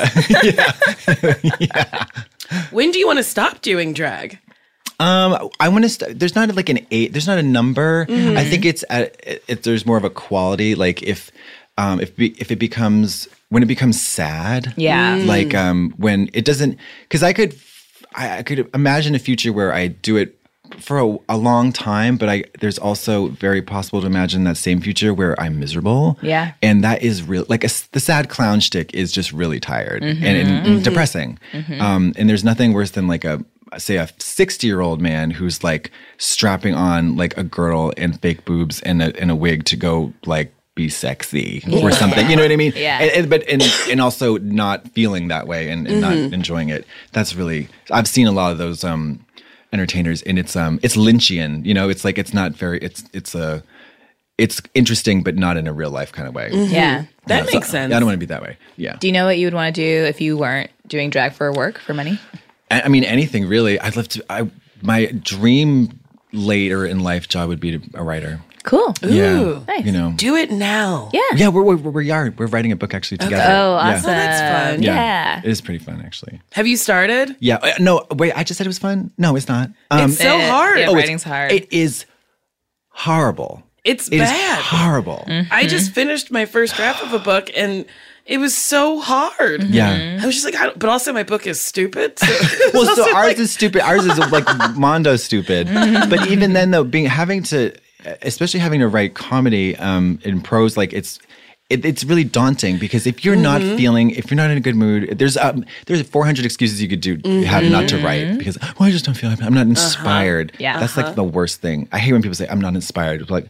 When do you want to stop doing drag? Um, I want to. St- there's not like an eight. There's not a number. I think it's at. If there's more of a quality. Like if, um, if be, if it becomes when it becomes sad. Yeah. Like um, when it doesn't. Because I could, I, I could imagine a future where I do it for a, a long time, but I there's also very possible to imagine that same future where I'm miserable. Yeah. And that is real. Like a, the sad clown shtick is just really tired and, and, and depressing. Um, and there's nothing worse than like a say a sixty year old man who's like strapping on like a girdle and fake boobs and a, and a wig to go like be sexy or something. You know what I mean? Yeah. And, and, but and and also not feeling that way and, and not enjoying it. That's really I've seen a lot of those um entertainers and it's um it's Lynchian. You know, it's like it's not very it's it's a it's interesting but not in a real life kind of way. Yeah. That Yeah, makes so, sense. I don't want to be that way. Yeah. Do you know what you would want to do if you weren't doing drag for work for money? I I mean, anything really. I'd love to. I my dream later in life job would be to, a writer. Cool. Yeah, nice. you know. Do it now. Yeah. Yeah, we're, we're we are we're writing a book actually together. Oh, Yeah. awesome. that's fun. Yeah. It is pretty fun actually. Have you started? Yeah. Uh, No, wait. I just said it was fun. No, it's not. It's so Uh, hard. yeah, Oh, it's- writing's hard. It is horrible. It's It is bad. horrible. I just finished my first draft of a book and it was so hard. Yeah. I was just like, I don't, but also my book is stupid. So Well, so also ours like- is stupid. Ours is like Mondo stupid. But even then, though, being having to, especially having to write comedy um, in prose, like it's it, it's really daunting because if you're not feeling, if you're not in a good mood, there's um, there's four hundred excuses you could do have not to write because well, I just don't feel I'm not inspired. Yeah. that's like the worst thing. I hate when people say I'm not inspired. It's like,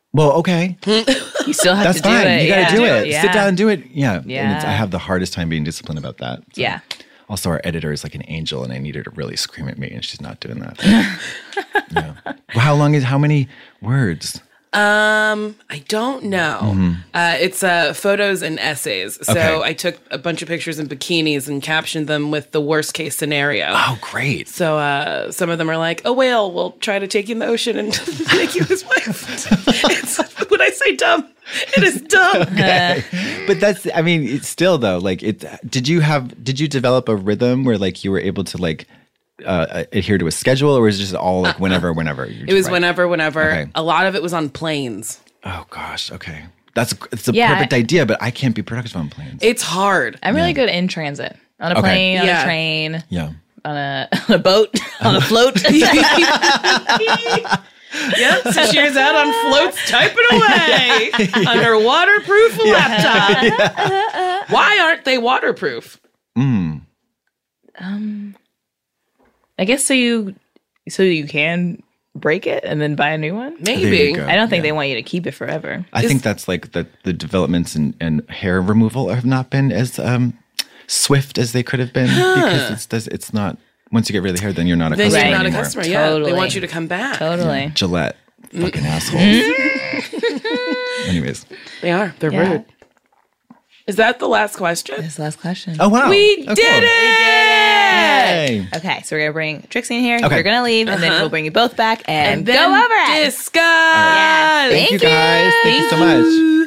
Well, okay. You still have That's to do fine. it. You got to yeah. do it. Yeah. Sit down and do it. Yeah. Yeah. And it's, I have the hardest time being disciplined about that. So. Yeah. Also, our editor is like an angel, and I need her to really scream at me, and she's not doing that. Yeah. Well, how long is, how many words? Um, I don't know. Mm-hmm. Uh, it's uh, photos and essays. So Okay. I took a bunch of pictures in bikinis and captioned them with the worst case scenario. Oh, great. So uh, some of them are like, a whale will try to take you in the ocean and make you his wife. It's, when I say dumb, it is dumb. Okay. But that's, I mean, it's still though, like it, did you have, did you develop a rhythm where like you were able to like uh, adhere to a schedule, or was it just all like whenever, whenever? You It was write? whenever, whenever. Okay. A lot of it was on planes. Oh gosh. Okay. That's, it's a Yeah. perfect idea, but I can't be productive on planes. It's hard. I'm really good in transit. On a Okay. plane, on Yeah. a train, yeah. on a, on a boat, on a float. Yep, Sashir's out on floats typing away on her waterproof laptop. Why aren't they waterproof? Mm. Um, I guess so you so you can break it and then buy a new one. There Maybe. you go. I don't think Yeah. they want you to keep it forever. I think that's like the, the developments in, in hair removal have not been as um, swift as they could have been because it's does it's not, once you get rid of the hair, then you're not a Then customer you're not anymore. a customer. Yeah, Totally. they want you to come back. Totally. Gillette, fucking assholes. Anyways. They are. They're Yeah. rude. Is that the last question? This is the last question. Oh wow, We Oh, did cool. it! Yay. Okay, so we're gonna bring Trixie in here. Okay. You're gonna leave, and then we'll bring you both back and, And go then over it. discuss. Yeah. Thank, you Thank guys. you. Thank you so much.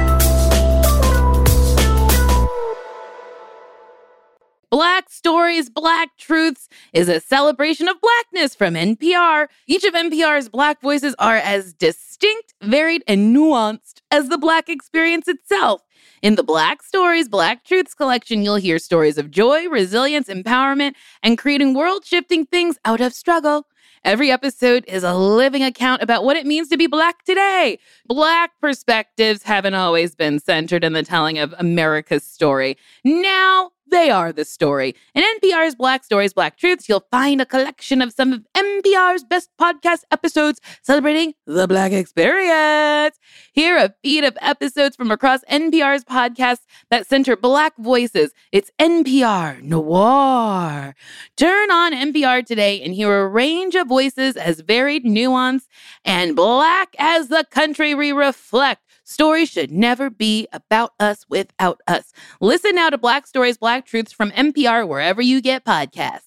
Black Stories, Black Truths is a celebration of Blackness from N P R. Each of N P R's Black voices are as distinct, varied, and nuanced as the Black experience itself. In the Black Stories, Black Truths collection, you'll hear stories of joy, resilience, empowerment, and creating world-shifting things out of struggle. Every episode is a living account about what it means to be Black today. Black perspectives haven't always been centered in the telling of America's story. Now, they are the story. In N P R's Black Stories, Black Truths, you'll find a collection of some of N P R's best podcast episodes celebrating the Black experience. Hear a feed of episodes from across N P R's podcasts that center Black voices. It's N P R Noir. Turn on N P R today and hear a range of voices as varied, nuanced, and Black as the country we reflect. Stories should never be about us without us. Listen now to Black Stories, Black Truths from N P R wherever you get podcasts.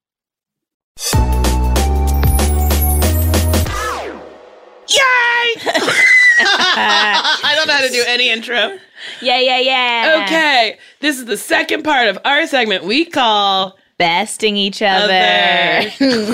Yay! I don't know how to do any intro. Yeah, yeah, yeah. Okay, this is the second part of our segment we call Besting each other. Other.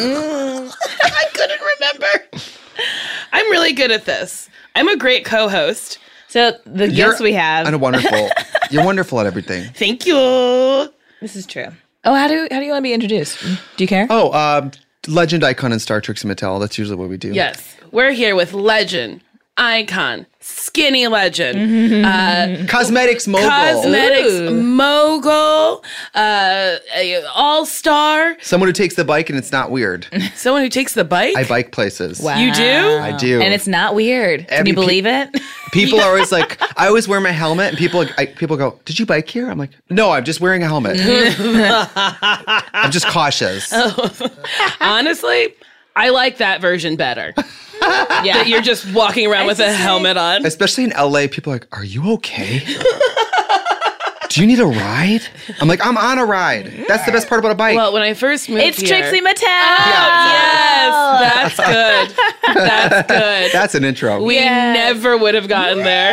I couldn't remember. I'm really good at this. I'm a great co-host. So the You're guests we have. And wonderful. You're wonderful at everything. Thank you. This is true. Oh, how do how do you want to be introduced? Do you care? Oh, um, legend, icon, and star Trixie Mattel. That's usually what we do. Yes, we're here with legend, icon, skinny legend, uh, Cosmetics mogul. cosmetics Ooh. mogul, uh, a all-star, Someone who takes the bike and it's not weird. someone who takes the bike. I bike places. Wow. You do? I do. And it's not weird. Can Every you pe- believe it? People are always like, I always wear my helmet, and people I, people go, "Did you bike here?" I'm like, "No, I'm just wearing a helmet. I'm just cautious." Honestly, I like that version better. Yeah. That you're just walking around with a helmet on. Especially in L A, people are like, "Are you okay? Do you need a ride?" I'm like, "I'm on a ride. That's the best part about a bike." Well, when I first moved It's here, Trixie Mattel. yes, that's good. That's good. That's an intro. We Yeah. never would have gotten there.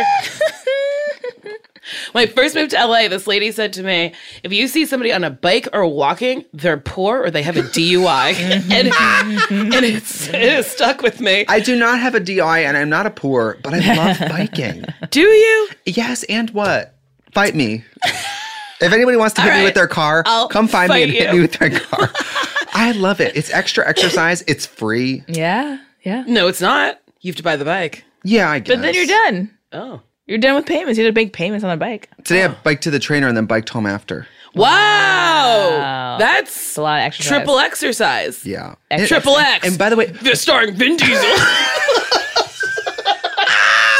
When I first moved to L A, this lady said to me, if you see somebody on a bike or walking, they're poor or they have a D U I. and and it's, it has stuck with me. I do not have a D I, and I'm not a poor, but I love biking. Do you? Yes, and what? Fight me. If anybody wants to hit All me right. with their car, I'll come find me fight and hit you. me with their car. I love it. It's extra exercise. It's free. Yeah, yeah. No, it's not. You have to buy the bike. Yeah, I guess. But then you're done. Oh. You're done with payments. You had to make payments on a bike. Today I biked to the trainer and then biked home after. Wow. Wow. That's It's a lot of exercise. triple exercise. Yeah. Extra. Triple X. And by the way, They're starring Vin Diesel.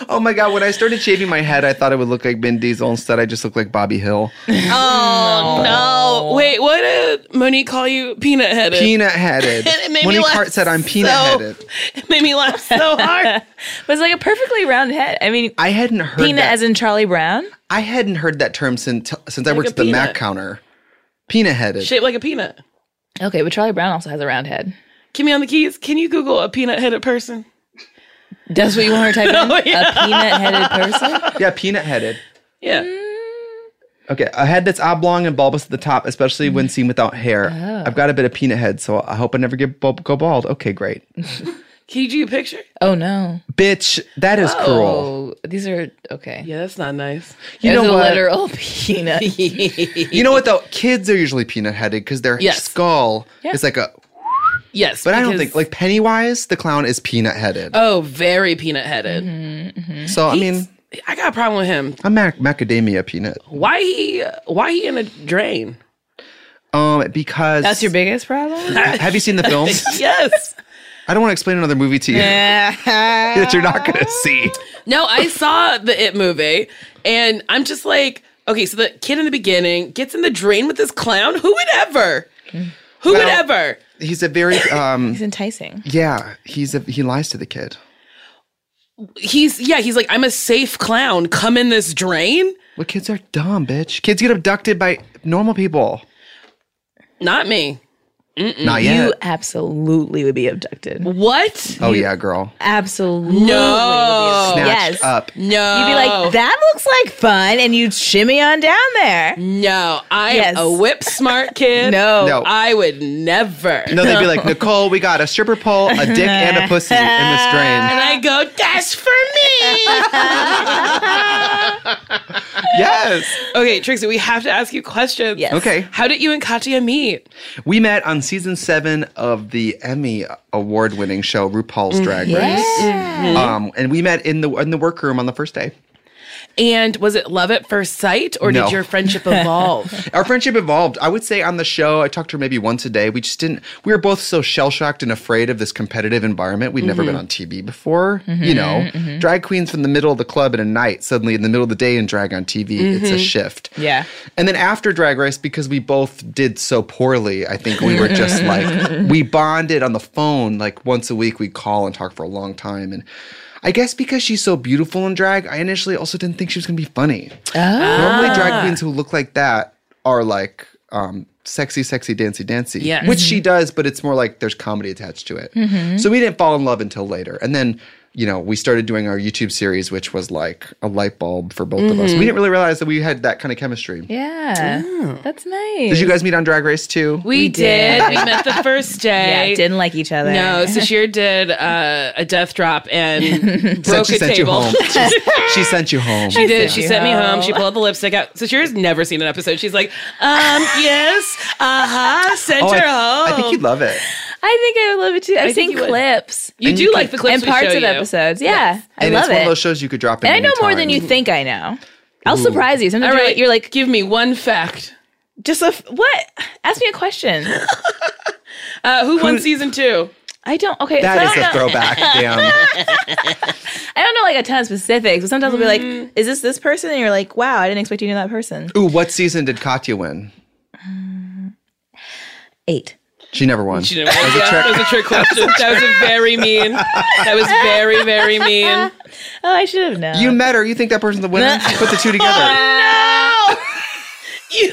Oh my God, when I started shaving my head, I thought it would look like Vin Diesel. Instead, I just look like Bobby Hill. Oh, no. Wait, what did Monique call you? Peanut headed. Peanut headed. It made me Monique laugh Hart said I'm peanut so- headed. It made me laugh so hard. But it's like a perfectly round head. I mean, I hadn't heard peanut that. as in Charlie Brown. I hadn't heard that term since since I Like worked a at the peanut. Mac counter. Peanut headed. Shaped like a peanut. Okay, but Charlie Brown also has a round head. Kimmy on the keys. Can you Google a peanut headed person? That's what you want her to type in? Oh, yeah. A peanut-headed person? Yeah, peanut headed. Yeah. Okay, a head that's oblong and bulbous at the top, especially when seen without hair. Oh. I've got a bit of peanut head, so I hope I never get bu- go bald. Okay, great. Can you do a picture? Oh, no. Bitch, that is cruel. Oh, these are, okay. Yeah, that's not nice. You There's know a what? literal peanut. You know what though? Kids are usually peanut headed because their Yes. skull Yeah. is like a. Yes. But I don't because- think like Pennywise, the clown, is peanut headed. Oh, very peanut headed. so I mean, I got a problem with him. I'm mac- macadamia peanut. Why he why he in a drain? Um, because That's your biggest problem? Ha- have you seen the films? Yes. I don't want to explain another movie to you that you're not gonna see. No, I saw the It movie and I'm just like, okay, so the kid in the beginning gets in the drain with this clown. Who would ever? Who would Well- ever? He's a very um. It's enticing. Yeah, he's a he lies to the kid. He's yeah, he's like, I'm a safe clown. Come in this drain? Well, kids are dumb, bitch. Kids get abducted by normal people. Not me. Not yet. You absolutely would be abducted. What? oh yeah, girl. Absolutely. No. Snatched Yes. up. No. You'd be like, that looks like fun, and you'd shimmy on down there. No, I Yes. am a whip smart kid. No. No. I would never. No, they'd be like, Nicole, we got a stripper pole, a dick, and a pussy in this And drain. I go, that's for me. Yes. Okay, Trixie, we have to ask you questions. Yes. Okay. How did you and Katya meet? We met on season seven of the Emmy award-winning show RuPaul's Drag Race. Um, and we met in the in the workroom on the first day. And was it love at first sight or No. did your friendship evolve? Our friendship evolved. I would say on the show, I talked to her maybe once a day. We just didn't, we were both so shell-shocked and afraid of this competitive environment. We'd never been on T V before. You know, drag queens from the middle of the club in a night, suddenly in the middle of the day and drag on T V. It's a shift. Yeah. And then after Drag Race, because we both did so poorly, I think we were just like, we bonded on the phone. Like once a week, we'd call and talk for a long time. And I guess because she's so beautiful in drag, I initially also didn't think she was going to be funny. Normally, drag queens who look like that are like um, sexy, sexy, dancy, dancy. Yes. Which she does, but it's more like there's comedy attached to it. So we didn't fall in love until later. And then, you know, we started doing our YouTube series, which was like a light bulb for both of us. We didn't really realize that we had that kind of chemistry. Yeah. That's nice. Did you guys meet on Drag Race too? We, did. did. We met the first day. Yeah, didn't like each other. No, Sashir did uh, a death drop and Said broke she a sent table. you home. She, she sent you home. She did. She you sent me home. home. She pulled the lipstick out. Sashir's never seen an episode. She's like, um, yes, uh-huh, sent Oh, her I, home. I think you'd love it. I think I would love it too. I've think seen you would. clips You And do you like can- the clips and we parts show of you. episodes. Yeah. I And love it's one it. of those shows you could drop in and I know more anytime. than you think I know. I'll surprise you. Sometimes All you're, right, like, you're like, give me one fact. just a, f- what? Ask me a question. Uh, who won season two? I don't, okay. so That I is don't a know- throwback. Damn. I don't know like a ton of specifics, but sometimes I'll be like, is this this person? And you're like, wow, I didn't expect you to know that person. Ooh, what season did Katya win? Eight. She never won. She didn't win. Yeah, that was a trick question. That was a very mean. That was very, very mean. Oh, I should have known. You met her. You think that person's the winner? You put the two together. No! You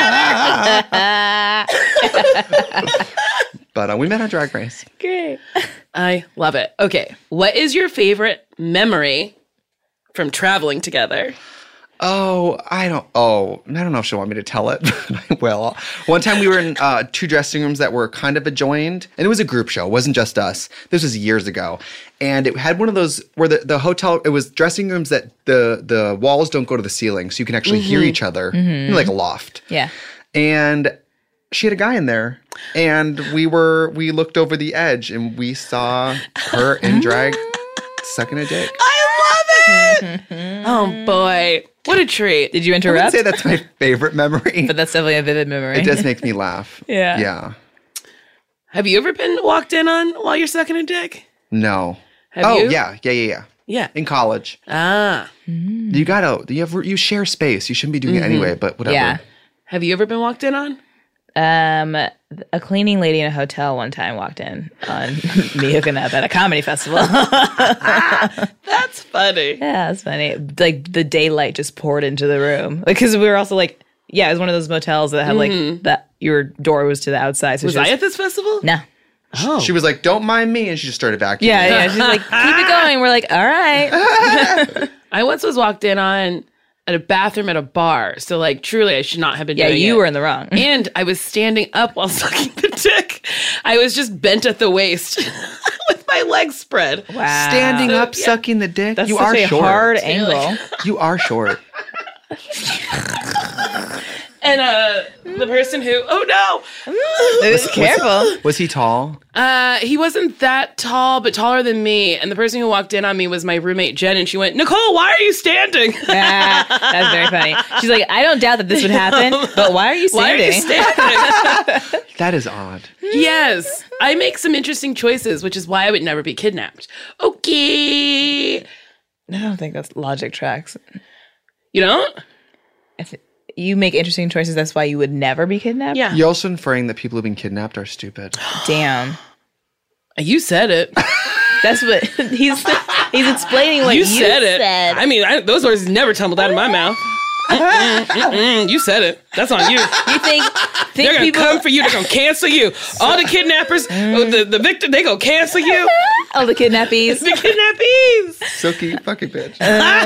But uh, we met on Drag Race. Great. I love it. Okay. What is your favorite memory from traveling together? Oh, I don't. Oh, I don't know if she'll want me to tell it, but I will. One time we were in uh, two dressing rooms that were kind of adjoined, and it was a group show. It wasn't just us. This was years ago, and it had one of those where the, the hotel. It was dressing rooms that the the walls don't go to the ceiling, so you can actually hear each other, you know, like a loft. Yeah. And she had a guy in there, and we were we looked over the edge, and we saw her in drag sucking a dick. I love it. Oh boy, what a treat! Did you I would interrupt? say that's my favorite memory. But that's definitely a vivid memory. It does make me laugh. Yeah. Yeah. Have you ever been walked in on while you're sucking a dick? No. Have oh, you? yeah. Yeah, yeah, yeah. Yeah. in college. Ah. You gotta, you have, you share space. You shouldn't be doing it anyway, but whatever. Yeah. Have you ever been walked in on? Um, a cleaning lady in a hotel one time walked in on me hooking up at a comedy festival. That's funny. Yeah, it's funny. Like the daylight just poured into the room because we were also like, yeah, it was one of those motels that had like that your door was to the outside. So Was she I at this festival? No. Oh. She was like, don't mind me. And she just started vacuuming. Yeah, yeah. She's like, keep it going. We're like, all right. I once was walked in on at a bathroom at a bar. So, like, truly, I should not have been Yeah, doing it. you were in the wrong. And I was standing up while sucking the dick. I was just bent at the waist with my legs spread. Wow. Standing up, sucking the dick. That's you such are a short. hard angle. You are short. And uh, the person who, oh no, Careful. Was he tall? uh, he wasn't that tall, but taller than me. And the person who walked in on me was my roommate Jen, and she went, Nicole, why are you standing? Ah, that's very funny. She's like, I don't doubt that this would happen, but why are you Why are standing? you standing? That is odd. Yes, I make some interesting choices, which is why I would never be kidnapped. Okay, I don't think that's logic tracks. you don't? I th- you make interesting choices. That's why you would never be kidnapped? Yeah, You're also inferring that people who've been kidnapped are stupid. Damn. you said it. That's what he's he's explaining what you you, said it. said. I mean, I, those words never tumbled out of my mouth. Mm-mm, mm-mm, you said it. That's on you. You think, think They're gonna people come for you. They're gonna cancel you. All the kidnappers, oh, the the victim, they gonna cancel you. Oh, the kidnappies. The kidnappies. Silky fucking bitch.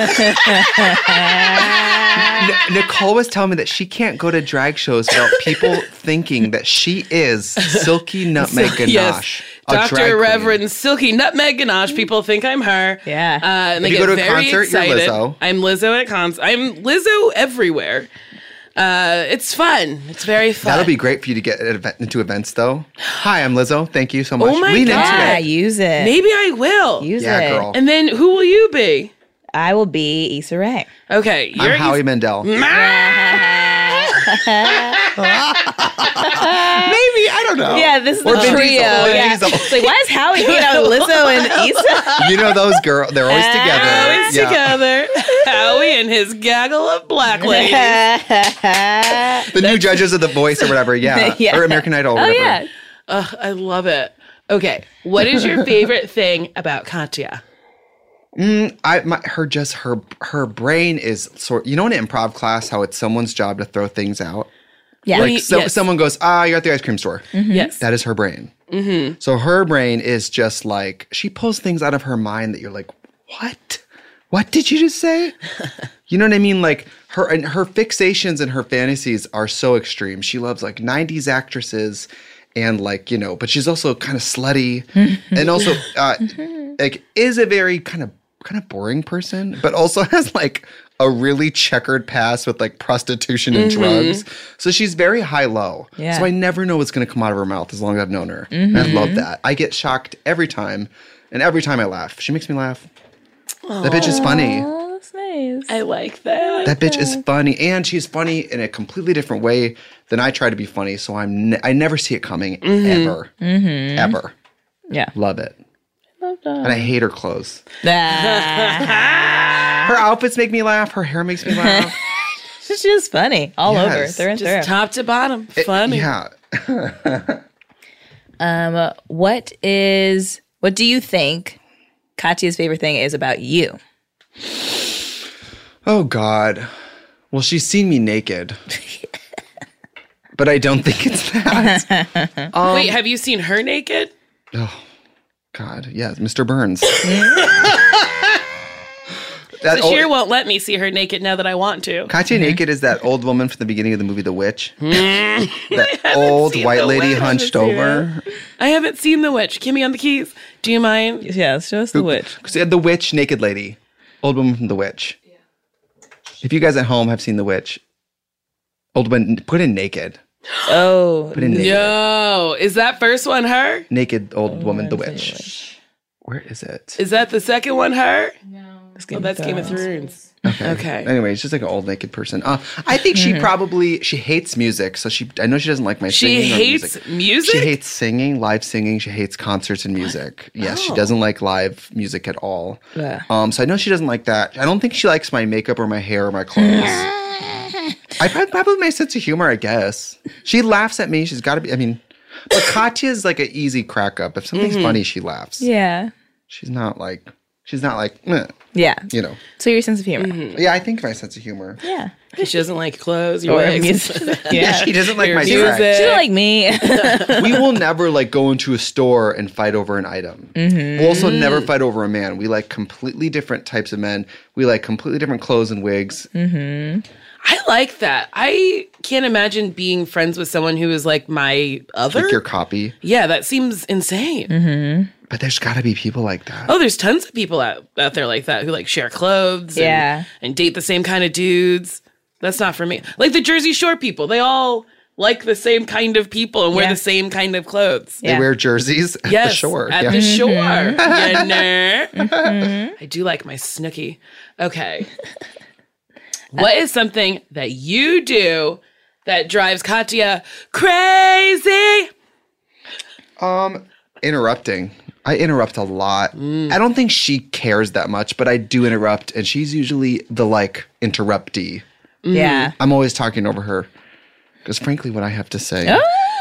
N- Nicole was telling me that she can't go to drag shows without people thinking that she is Silky Nutmeg Ganache. Yes. a drag Doctor queen. Reverend Silky Nutmeg Ganache. People think I'm her. Yeah. Uh, and they If you get go to a very concert, you're excited. Lizzo. I'm Lizzo at cons. I'm Lizzo everywhere. Uh, it's fun. It's very fun. That'll be great for you to get at event- into events, though. Hi, I'm Lizzo. Thank you so much. Oh my Lean God. Yeah, into it. use it. Maybe I will. Use Yeah, it. girl. And then who will you be? I will be Issa Rae. Okay, I'm you're Howie Mandel. Maybe, Ma- I don't know. Yeah, this is Or the Vin trio. Diesel. Vin Yeah. Diesel. It's like, why is Howie hanging out with Lizzo and Issa? You know those girls, they're always together. Always Yeah. together. Howie and his gaggle of black ladies. The new judges of The Voice or whatever, yeah. Yeah. Or American Idol or Oh, whatever. yeah. Ugh, I love it. Okay, what is your favorite thing about Katya? I my, her just her her brain is sort. You know, in improv class, how it's someone's job to throw things out. Yeah. What do Like you- so, yes. someone goes, ah, you're at the ice cream store. Yes. That is her brain. Mm-hmm. So her brain is just like she pulls things out of her mind that you're like, what? What did you just say? You know what I mean? Like her and her fixations and her fantasies are so extreme. She loves like nineties actresses. And like, you know, but she's also kind of slutty and also uh, like is a very kind of kind of boring person, but also has like a really checkered past with like prostitution and drugs. So she's very high low. Yeah. So I never know what's going to come out of her mouth as long as I've known her. And I love that. I get shocked every time. And every time I laugh, she makes me laugh. That bitch is funny. Oh, that's nice. I like that. That bitch is funny, and she's funny in a completely different way than I try to be funny. So I'm ne- I never see it coming ever, ever. Yeah. Love it. And I hate her clothes. Ah. Her outfits make me laugh. Her hair makes me laugh. She's just funny all Yes. over, through and Just through. top to bottom. It- Funny. yeah. Um, what is what do you think Katya's favorite thing is about you? Oh God. Well, she's seen me naked, but I don't think it's that. Um, Wait, have you seen her naked? Oh God. Yes, Mister Burns. That So old- Sheer won't let me see her naked now that I want to. Katya Naked is that old woman from the beginning of the movie The Witch. That old seen white The lady Witch. hunched I haven't seen over. I haven't seen The Witch. Kimmy on the keys. Do you mind? Yeah, show us the witch. So the Witch, naked lady. Old woman from The Witch. If you guys at home have seen The Witch, old woman, put in naked. Oh, Put in naked. No. Is that first one her? Naked old woman, The Witch. Where is it? Is that the second one her? That's Oh, that's Game of Thrones. Okay. Okay. Anyway, she's like an old naked person. Uh, I think she probably she hates music, so she. I know she doesn't like my She singing. or hates music. music? She hates singing, live singing. She hates concerts and music. Yes, she doesn't like live music at all. Yeah. Um, so I know she doesn't like that. I don't think she likes my makeup or my hair or my clothes. I probably, probably my sense of humor, I guess. She laughs at me. She's got to be. I mean, but Katya's like an easy crack up. If something's funny, she laughs. Yeah. She's not like. She's not like. Meh, Yeah. you know. So your sense of humor. Yeah, I think my sense of humor. Yeah. She doesn't like clothes. Your Or wigs. music. Yeah, she doesn't like Your my music. dress. She don't like me. We will never like go into a store and fight over an item. We'll also never fight over a man. We like completely different types of men. We like completely different clothes and wigs. I like that. I can't imagine being friends with someone who is like my other. Like your copy. Yeah, that seems insane. But there's got to be people like that. Oh, there's tons of people out, out there like that who like share clothes and, Yeah. and date the same kind of dudes. That's not for me. Like the Jersey Shore people, they all like the same kind of people and wear Yeah. the same kind of clothes. They Yeah. wear jerseys at Yes, the shore. at Yeah. the shore. You know? I do like my Snooki. Okay. What is something that you do that drives Katya crazy? Um, interrupting. I interrupt a lot. I don't think she cares that much, but I do interrupt, and she's usually the like interruptee. Yeah. I'm always talking over her because, frankly, what I have to say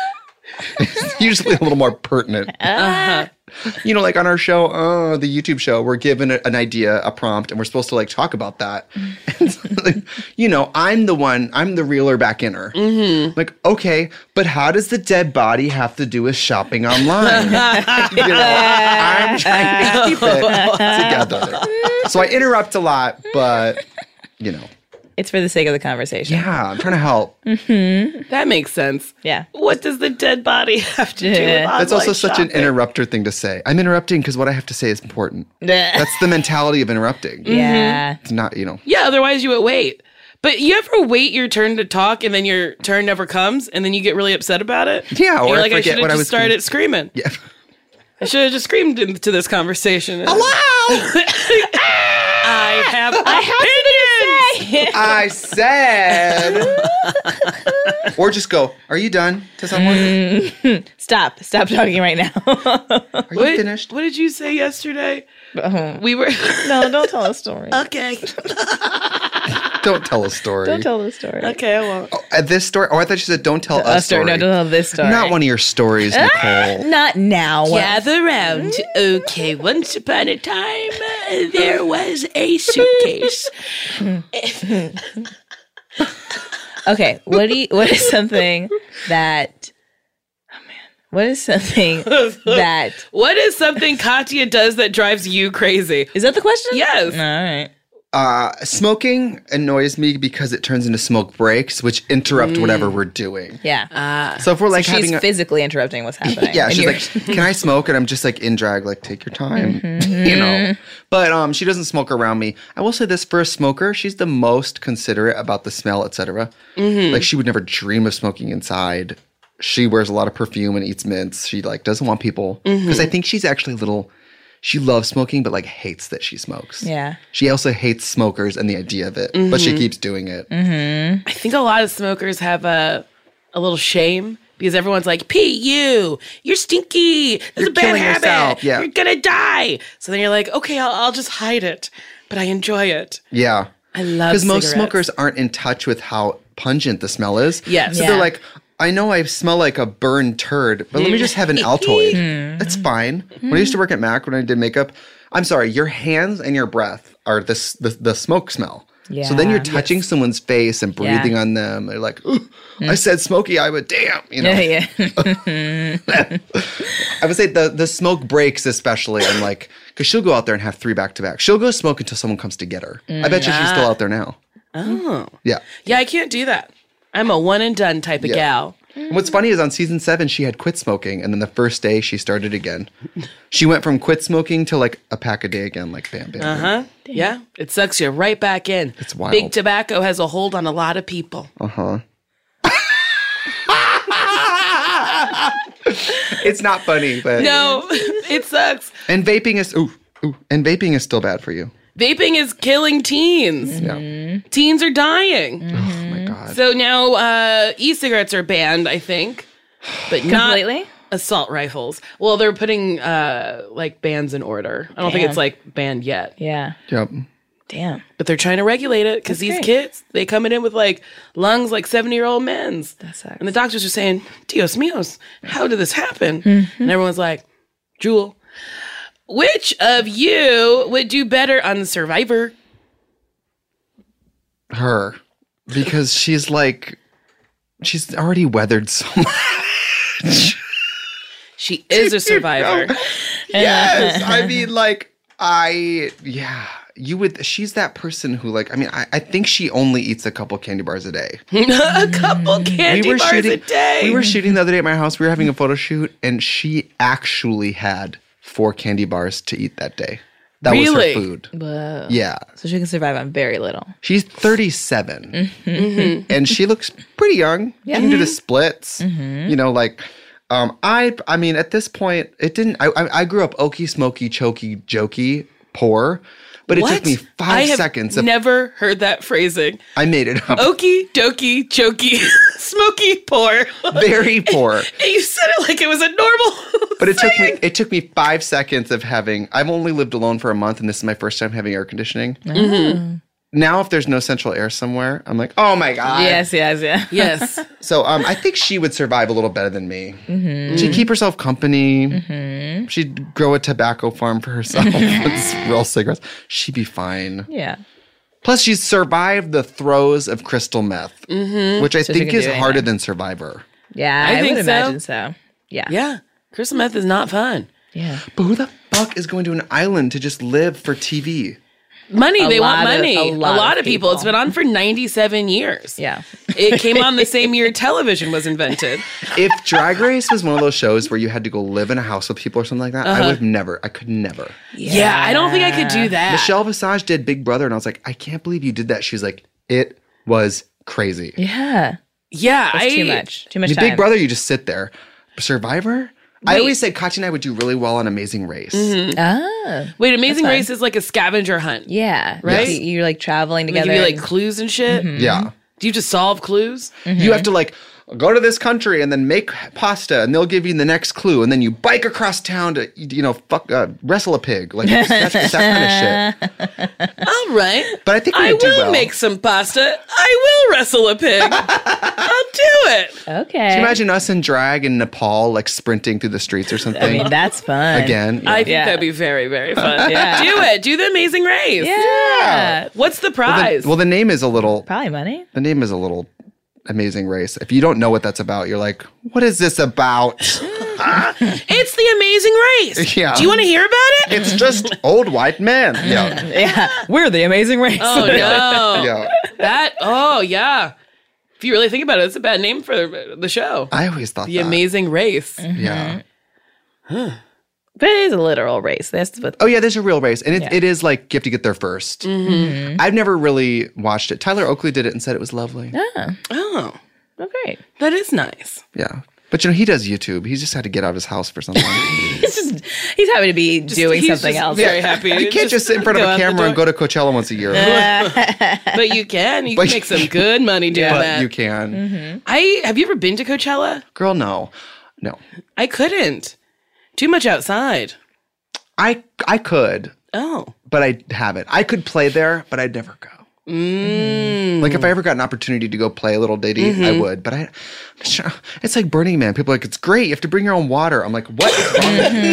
is usually a little more pertinent. You know, like on our show, uh, the YouTube show, we're given a, an idea, a prompt, and we're supposed to like talk about that. And so, like, you know, I'm the one, I'm the reeler back inner. Like, okay, but how does the dead body have to do with shopping online? You know, I'm trying to keep it together. So I interrupt a lot, but you know, It's for the sake of the conversation. yeah, I'm trying to help. That makes sense. Yeah. What does the dead body have to do with Yeah. That's also online such an shopping? interrupter thing to say. I'm interrupting because what I have to say is important. That's the mentality of interrupting. Yeah. It's not, you know. Yeah, otherwise you would wait. But you ever wait your turn to talk and then your turn never comes and then you get really upset about it? Yeah, And or you're I like, I forget should have what I just was started gonna- screaming. Yeah. I should have just screamed into this conversation. Hello! I have opinions. I said. Or just go, are you done to someone? Stop. Stop talking right now. Are you What, finished? what did you say yesterday? We were No, don't tell a story. okay. Don't tell a story. Don't tell the story. Okay, I won't. Oh, at this story? Oh, I thought you said don't tell A a story. story. No, don't tell this story. Not one of your stories, Nicole. Not now. Gather round. Okay, once upon a time, uh, there was a suitcase. Okay. What do you? What is something that? Oh man. What is something that? What is something Katya does that drives you crazy? Is that the question? Yes. All right. Uh, smoking annoys me because it turns into smoke breaks, which interrupt whatever we're doing. Yeah. So if we're like She's having a, physically interrupting what's happening. yeah, And she's you're- like, "Can I smoke?" And I'm just like in drag, like, "Take your time," you know. But um, she doesn't smoke around me. I will say this: for a smoker, she's the most considerate about the smell, et cetera. Like, she would never dream of smoking inside. She wears a lot of perfume and eats mints. She like doesn't want people because I think she's actually a little. She loves smoking, but like hates that she smokes. Yeah. She also hates smokers and the idea of it, but she keeps doing it. I think a lot of smokers have a a little shame because everyone's like, "Pete, you, you're stinky. That's You're a bad killing habit. yourself." Yeah. You're gonna die." So then you're like, "Okay, I'll, I'll just hide it, but I enjoy it. Yeah. I love Because most cigarettes. smokers aren't in touch with how pungent the smell is. Yes. So Yeah. they're like, I know I smell like a burned turd, but let me just have an Altoid. That's fine. When I used to work at Mac, when I did makeup, I'm sorry, your hands and your breath are the, s- the, the smoke smell. So then you're Yeah. touching someone's face and breathing Yeah. on them. They're like, ooh, I said smoky eye, but damn, you know. Yeah. Yeah. I would say the the smoke breaks especially. I'm like, because she'll go out there and have three back to back. She'll go smoke until someone comes to get her. I bet you she's still out there now. Oh, Yeah. yeah, I can't do that. I'm a one and done type of Yeah. gal. And what's funny is on season seven, she had quit smoking, and then the first day she started again. She went from quit smoking to like a pack a day again, like bam, bam. Uh bam. huh. Yeah, it sucks you right back in. It's wild. Big tobacco has a hold on a lot of people. Uh huh. It's not funny, but No, it sucks. And vaping is ooh, ooh, and vaping is still bad for you. Vaping is killing teens. Yeah. Teens are dying. Oh my God. So now uh, e-cigarettes are banned, I think, but Completely? not assault rifles. Well, they're putting uh, like bans in order. I don't think Damn. it's like banned yet, Yeah. Yep. Damn. but they're trying to regulate it because these great. kids, they coming in with like lungs like seventy-year-old men's. That sucks. And the doctors are saying, Dios míos, how did this happen? Mm-hmm. And everyone's like, Jewel, which of you would do better on Survivor? Her. Because she's like, she's already weathered so much. She is a survivor. Yes. I mean, like, I, yeah. You would, she's that person who, like, I mean, I, I think she only eats a couple candy bars a day. A couple candy we were bars shooting, a day. We were shooting the other day at my house. We were having a photo shoot, and she actually had four candy bars to eat that day. That Really? was her food. Whoa. Yeah. So she can survive on very little. She's thirty-seven, Mm-hmm. and she looks pretty young. She can do the splits. You know, like, um, I, I mean, at this point, it didn't. I, I, I grew up okey smoky, choky, jokey, poor, but it What? took me I five have seconds. Of, never heard that phrasing. I made it up. Okie dokie, chokey, smoky, poor. Very poor. And you said it like it was a normal. But it took me saying. it took me five seconds of having. I've only lived alone for a month, and this is my first time having air conditioning. Mm-hmm. Now, if there's no central air somewhere, I'm like, oh my god. Yes, yes, yeah. Yes. So, um, I think she would survive a little better than me. Mm-hmm. She'd keep herself company. She'd grow a tobacco farm for herself with real cigarettes. She'd be fine. Yeah. Plus, she's survived the throes of crystal meth, which I So she think can is do harder anything. than Survivor. Yeah, I I, think would so. imagine so. Yeah. Yeah. Crystal meth is not fun. Yeah. But who the fuck is going to an island to just live for T V? Money. A they want lot of- money. a A lot lot, of of people. people. It's been on for ninety-seven years. Yeah. It came on the same year television was invented. If Drag Race was one of those shows where you had to go live in a house with people or something like that, I would never. I could never. Yeah. I don't think I could do that. Michelle Visage did Big Brother, and I was like, I can't believe you did that. She was like, it was crazy. Yeah. Yeah. That's I, too much. Too much The time. Big Brother, you just sit there. Survivor? I always said Katya and I would do really well on Amazing Race. Ah. Wait, Amazing fun. Race is like a scavenger hunt. Yeah. Right? Like, you're like traveling They together. give you like and- clues and shit. Yeah. Do you just solve clues? You have to like go to this country and then make pasta, and they'll give you the next clue, and then you bike across town to you know fuck uh, wrestle a pig, like that's, that's that kind of shit. All right. But I think we I would do will well. make some pasta. I will wrestle a pig. I'll do it. Okay. Can you imagine us in drag in Nepal, like sprinting through the streets or something? I mean, that's fun. Again, I think Yeah. that'd be very, very fun. Yeah. Do it. Do the Amazing Race. Yeah. What's the Well, prize? the, well, the name is a little. Probably money. The name is a little Amazing Race. If you don't know what that's about, you're like, what is this about? it's the Amazing Race. Yeah. Do you want to hear about it? It's just old white men. Yeah. Yeah. We're the Amazing Race. Oh no. Yeah. That. Oh yeah. If you really think about it, it's a bad name for the show. I always thought The that. Amazing Race. Yeah. But it is a literal race. That's what. Oh yeah, there's a real race, and it, Yeah. it is like you have to get there 1st Mm-hmm. I've never really watched it. Tyler Oakley did it and said it was lovely. Oh, Oh, oh, great. that is nice. Yeah, but you know he does YouTube. He's just had to get out of his house for something. It's just he's happy to be doing He's something just else. Very happy. You can't just sit in front of go a out the camera and door. go to Coachella once a year. But you can. You But can make some good money doing but that. you can. Mm-hmm. I have you ever been to Coachella? Girl, no, no. I couldn't. Too much outside. I I could, Oh. but I haven't. I could play there, but I'd never go. Mm. Like if I ever got an opportunity to go play a little ditty, Mm-hmm. I would. But I, it's like Burning Man. People are like, it's great. You have to bring your own water. I'm like, what is wrong with you?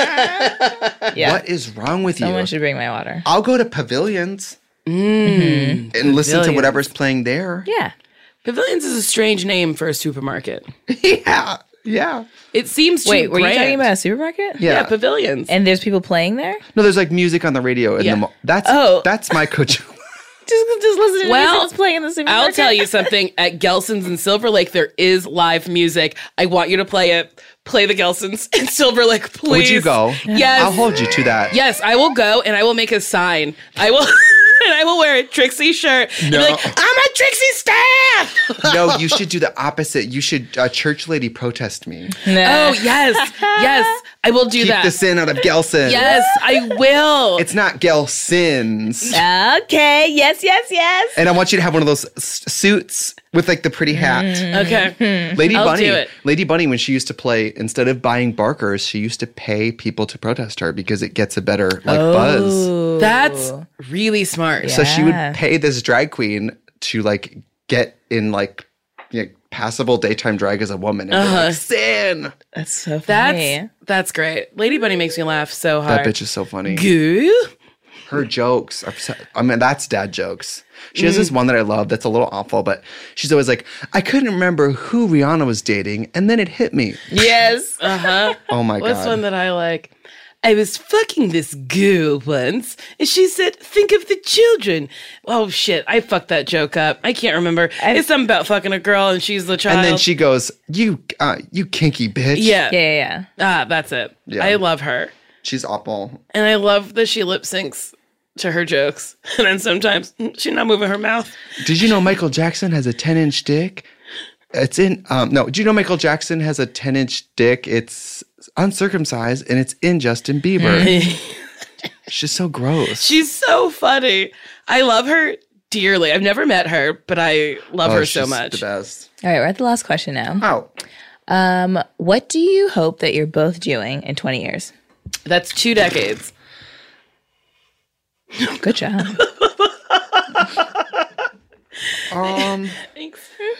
Yeah. What is wrong with Someone you? should bring my water. I'll go to pavilions Mm. and listen to Pavilions. whatever's playing there. Yeah. Pavilions is a strange name for a supermarket. Yeah, yeah, It seems too Wait, were you grand. talking about a supermarket? yeah. Yeah, pavilions. And there's people playing there? No, there's like music on the radio in Yeah. the mall. That's Oh. that's my Coachella. Just, just listen to Well, music that's playing in the supermarket. I'll tell you something. At Gelson's in Silver Lake, there is live music. I want you to play it. Play the Gelson's in Silver Lake, please. Would you go? Yes. I'll hold you to that. Yes, I will go and I will make a sign. I will and I will wear a Trixie shirt. And be No. like, I'm a Trixie stan. No, you should do the opposite. You should uh, church lady protest me. No. Oh yes, yes. I will do Keep that. the sin out of Gelson. Yes, I will. It's not Gelsons. Okay. Yes, yes, yes. And I want you to have one of those s- suits with like the pretty hat. Okay. Lady I'll Bunny. do it. Lady Bunny, when she used to play, instead of buying Barkers, she used to pay people to protest her because it gets a better like buzz. That's really smart. So she would Yeah. pay this drag queen to like get in like you know, passable daytime drag as a woman. And be like, sin. That's so That's funny. that's great. Lady Bunny makes me laugh so hard. That bitch is so funny. Goo. Her jokes are, so- I mean, that's dad jokes. She has this one that I love that's a little awful, but she's always like, I couldn't remember who Rihanna was dating, and then it hit me. Yes. Uh huh. Oh my What's God. one that I like? I was fucking this girl once, and she said, think of the children. Oh, shit. I fucked that joke up. I can't remember. it's something about fucking a girl, and she's the child. And then she goes, you uh, you kinky bitch. Yeah. Yeah, yeah, yeah. Ah, that's it. Yeah. I love her. She's awful. And I love that she lip syncs to her jokes. And then sometimes mm, she's not moving her mouth. Did you know Michael Jackson has a ten-inch dick? It's in, um, no, did you know Michael Jackson has a ten-inch dick? It's uncircumcised, and it's in Justin Bieber. She's so gross. She's so funny. I love her dearly. I've never met her, but I love Oh, her so she's much. the best. All right, we're at the last question now. Oh, Um, what do you hope that you're both doing in twenty years? That's two decades. Good job. um, Thanks.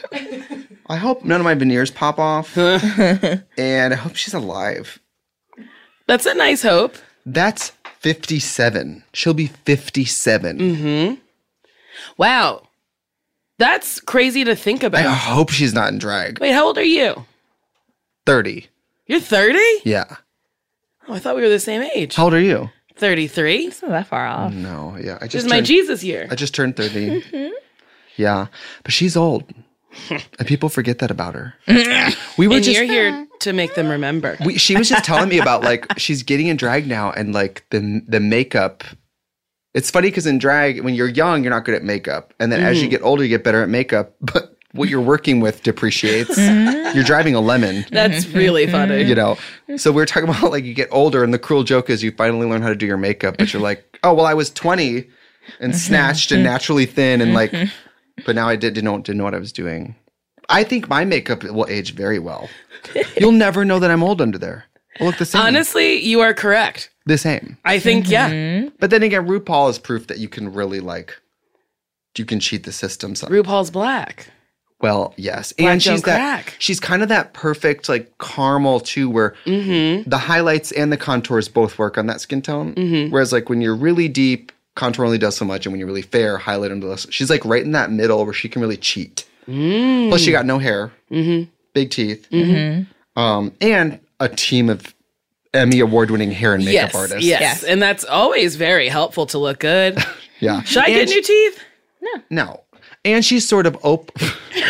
I hope none of my veneers pop off, and I hope she's alive. That's a nice hope. That's fifty-seven. She'll be fifty-seven. Mm-hmm. Wow. That's crazy to think I about. hope she's not in drag. Wait, how old are you? thirty. You're thirty? Yeah. Oh, I thought we were the same age. How old are you? thirty-three? It's not that far off. No, yeah. I This just is my turned, Jesus year. I just turned thirty. Yeah. But she's old. And people forget that about her. We were And just you're here to make them remember. we, she was just telling me about like she's getting in drag now and like the the makeup. It's funny because in drag, when you're young, you're not good at makeup. And then as you get older, you get better at makeup. But what you're working with depreciates. You're driving a lemon. That's really funny. You know, so we we're talking about like you get older, and the cruel joke is you finally learn how to do your makeup, but you're like, oh well, I was twenty and snatched and naturally thin, and like, but now I did, didn't know didn't know what I was doing. I think my makeup will age very well. You'll never know that I'm old under there. I'll look the same. Honestly, you are correct. The same. I think, yeah. But then again, RuPaul is proof that you can really like, you can cheat the system. So, RuPaul's black. well, yes, Black and she's don't that. crack. She's kind of that perfect like caramel too, where Mm-hmm. the highlights and the contours both work on that skin tone. Whereas like when you're really deep, contour only does so much, and when you're really fair, highlight only does. She's like right in that middle where she can really cheat. Mm. Plus, she got no hair, Mm-hmm. big teeth, um, and a team of Emmy award-winning hair and makeup Yes, artists. yes. Yes. And that's always very helpful to look good. Yeah. Should I And get new teeth? No. And she's sort of open.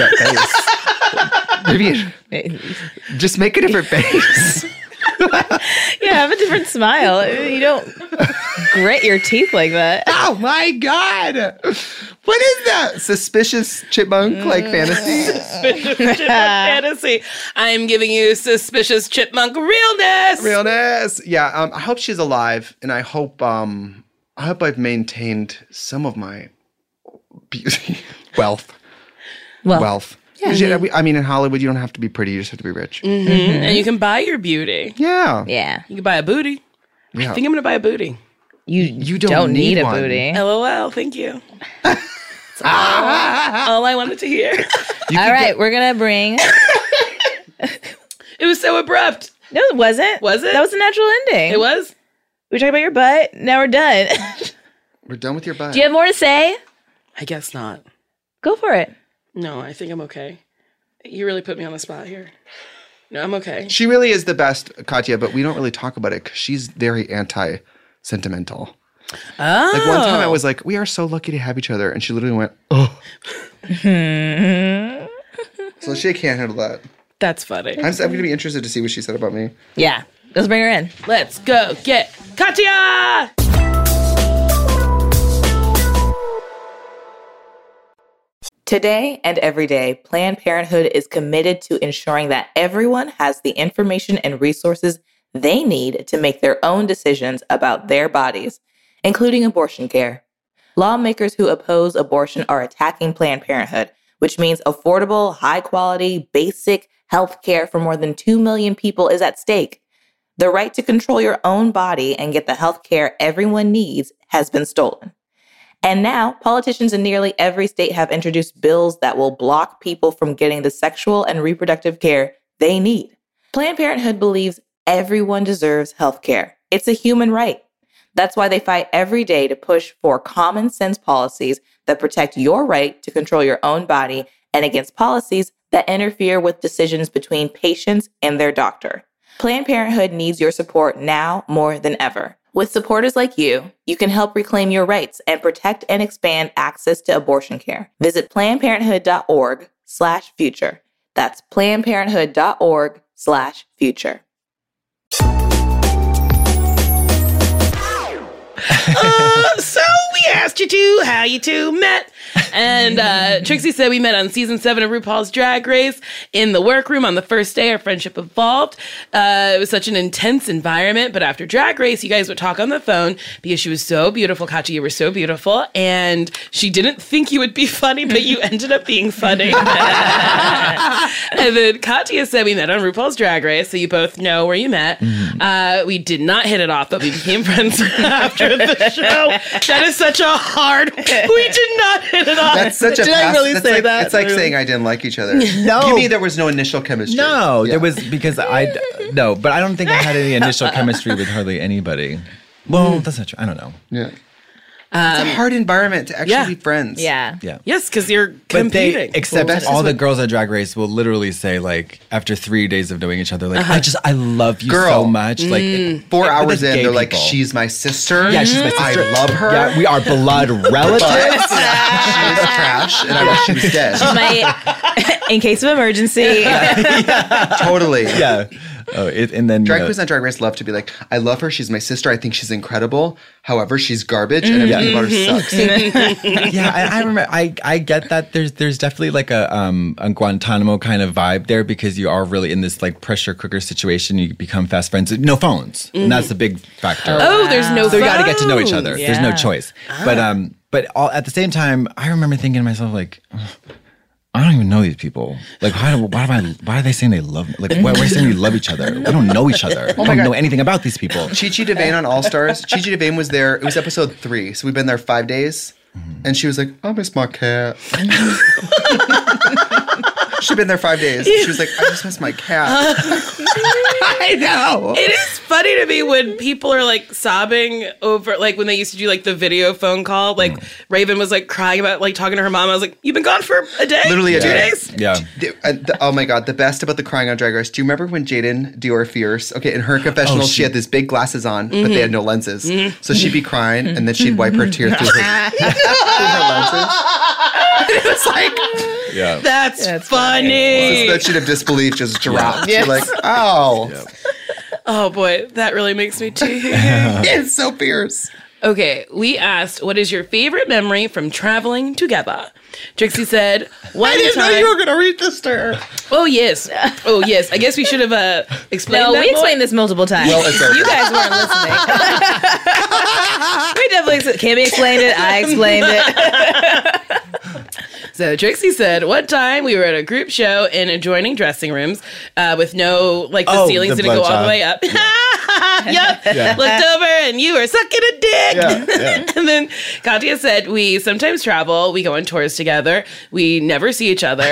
That face. Maybe just make a different face. Yeah, have a different smile. You don't grit your teeth like that. Oh my God. What is that? Suspicious chipmunk like fantasy? Suspicious chipmunk fantasy. I'm giving you suspicious chipmunk realness. Realness. Yeah. Um, I hope she's alive, and I hope um, I hope I've maintained some of my beauty, wealth, Well, wealth. 'Cause, yeah, we- I mean, in Hollywood, you don't have to be pretty; you just have to be rich. Mm-hmm. And you can buy your beauty. Yeah. yeah. You can buy a booty. Yeah. I think I'm going to buy a booty. You, You don't don't, need need, a one. booty. LOL. Thank you. That's all, all I wanted to hear. You All could right, get- we're going to bring... It was so abrupt. No, it wasn't. Was it? That was a natural ending. It was? We talked about your butt. Now we're done. we're done with your butt. Do you have more to say? I guess not. Go for it. No, I think I'm okay. You really put me on the spot here. No, I'm okay. She really is the best, Katya, but we don't really talk about it because she's very anti-sentimental. Oh. Like one time I was like, we are so lucky to have each other. And she literally went, oh. So she can't handle that. That's funny. I'm, I'm going to be interested to see what she said about me. Yeah. Let's bring her in. Let's go get Katya! Today and every day, Planned Parenthood is committed to ensuring that everyone has the information and resources they need to make their own decisions about their bodies, including abortion care. Lawmakers who oppose abortion are attacking Planned Parenthood, which means affordable, high-quality, basic health care for more than two million people is at stake. The right to control your own body and get the health care everyone needs has been stolen. And now, politicians in nearly every state have introduced bills that will block people from getting the sexual and reproductive care they need. Planned Parenthood believes everyone deserves health care. It's a human right. That's why they fight every day to push for common sense policies that protect your right to control your own body and against policies that interfere with decisions between patients and their doctor. Planned Parenthood needs your support now more than ever. With supporters like you, you can help reclaim your rights and protect and expand access to abortion care. Visit plannedparenthood.org slash future. That's plannedparenthood.org slash future. uh, so we asked you two how you two met. And uh, Trixie said we met on season seven of RuPaul's Drag Race in the workroom on the first day our friendship evolved. Uh, it was such an intense environment, but after Drag Race, you guys would talk on the phone because she was so beautiful. Katya, you were so beautiful. And she didn't think you would be funny, but you ended up being funny. And then Katya said we met on RuPaul's Drag Race, so you both know where you met. Mm. Uh, we did not hit it off, but we became friends after the show. That is such a hard... We did not hit it off. That's such a Did pass, I really that's say like, that? It's like saying I didn't like each other. No. You mean there was no initial chemistry? No, Yeah. there was because I no, but I don't think I had any initial chemistry with hardly anybody. Well, that's not true. I don't know. Yeah. It's a hard environment to actually yeah. be friends. Yeah. Yeah. Yes, because you're But they, competing. except Well, all this the is what- girls at Drag Race will literally say, like, after three days of knowing each other, like, I just, I love you Girl. so much. Like, it- Four but hours that's in, gay they're like, people. she's my sister. Yeah, she's my sister. I love her. Yeah, we are blood relatives. She's trash, and I wish she was dead. My, in case of emergency. Totally. yeah. Oh, it, and then Drag you know, Queens on Drag Race love to be like, I love her. She's my sister. I think she's incredible. However, she's garbage, and everything about her sucks. yeah, I, I remember. I, I get that. There's there's definitely like a um a Guantanamo kind of vibe there because you are really in this like pressure cooker situation. You become fast friends. No phones, and that's the big factor. oh, there's no so you got to get to know each phone. other. There's no Yeah. choice. But um, but all, at the same time, I remember thinking to myself like, "Ugh, I don't even know these people. Like, why? do- Why do I? Why are they saying they love me? Like, why, why are they saying we love each other? We don't know each other. we don't God. know anything about these people. Chi Chi DeVayne on All Stars. Chi Chi DeVayne was there. It was episode three, so we've been there five days. And she was like, I miss my cat. She'd been there five days. She was like, I just miss my cat. I know. It is funny to me when people are like sobbing over, like when they used to do like the video phone call. Like Raven was like crying about like talking to her mom. I was like, "You've been gone for a day, Literally a two day. days." Yeah. The- uh, the- oh my God, the best about the crying on Drag Race. Do you remember when Jaden Dior Fierce, okay, in her confessional, Oh, she, she- had these big glasses on, but they had no lenses. So she'd be crying, and then she'd wipe her tear through her, through her lenses. It was like, Yeah. That's, That's funny. suspension of disbelief just dropped. Yes. You're like, oh, Oh boy, that really makes me too. it's so fierce. Okay, we asked, what is your favorite memory from traveling together? Trixie said, one I didn't time. know you were going to read this to her. Oh, yes. Oh, yes. I guess we should have uh, explained No, that we more. explained this multiple times. Well, it's over. You guys weren't listening. We definitely explained. Kimmy explained it. I explained it. So Trixie said, one time we were at a group show in adjoining dressing rooms uh, with no, like the Oh, ceilings the didn't go all blood the way up. Yep. Yeah. Looked over and you were sucking a dick. Yeah, yeah. And then Katya said, we sometimes travel, we go on tours together, we never see each other.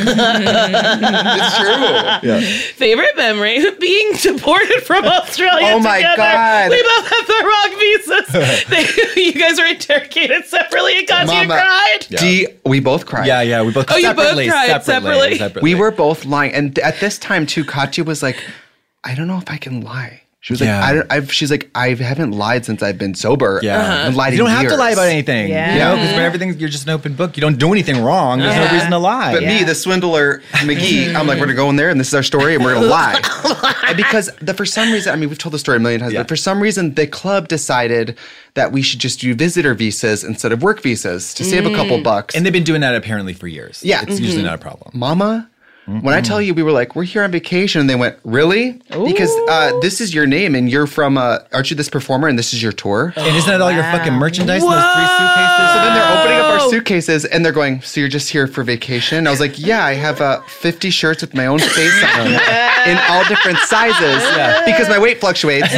It's true. Yeah. Favorite memory, being deported from Australia Oh my together. God. We both have the wrong visas. They, you guys were interrogated separately and Katya Mama. cried. Yeah. D, we both cried. Yeah, yeah, we both. Oh, you both separately, cried separately? We were both lying. And th- at this time, too, Katya was like, I don't know if I can lie. She was Yeah. like, I don't, I've, she's like, I haven't lied since I've been sober. Yeah, I haven't lied you in don't have to years. lie about anything. Yeah. You know, because when everything, you're just an open book. You don't do anything wrong. There's Yeah. no reason to lie. But me, Yeah. the swindler, McGee, I'm like, we're gonna go in there and this is our story and we're gonna lie. And because the, for some reason, I mean, we've told the story a million times, Yeah. but for some reason, the club decided that we should just do visitor visas instead of work visas to save a couple bucks. and they've been doing that apparently for years. Yeah. it's usually not a problem. Mama, Mm-mm. When I tell you, we were like, we're here on vacation. And they went, really? Ooh. Because uh, this is your name and you're from, uh, aren't you this performer and this is your tour? And isn't that all your fucking merchandise Whoa. in those three suitcases? So then they're opening up our suitcases and they're going, so you're just here for vacation? I was like, yeah, I have uh, fifty shirts with my own face on them in all different sizes yeah. because my weight fluctuates.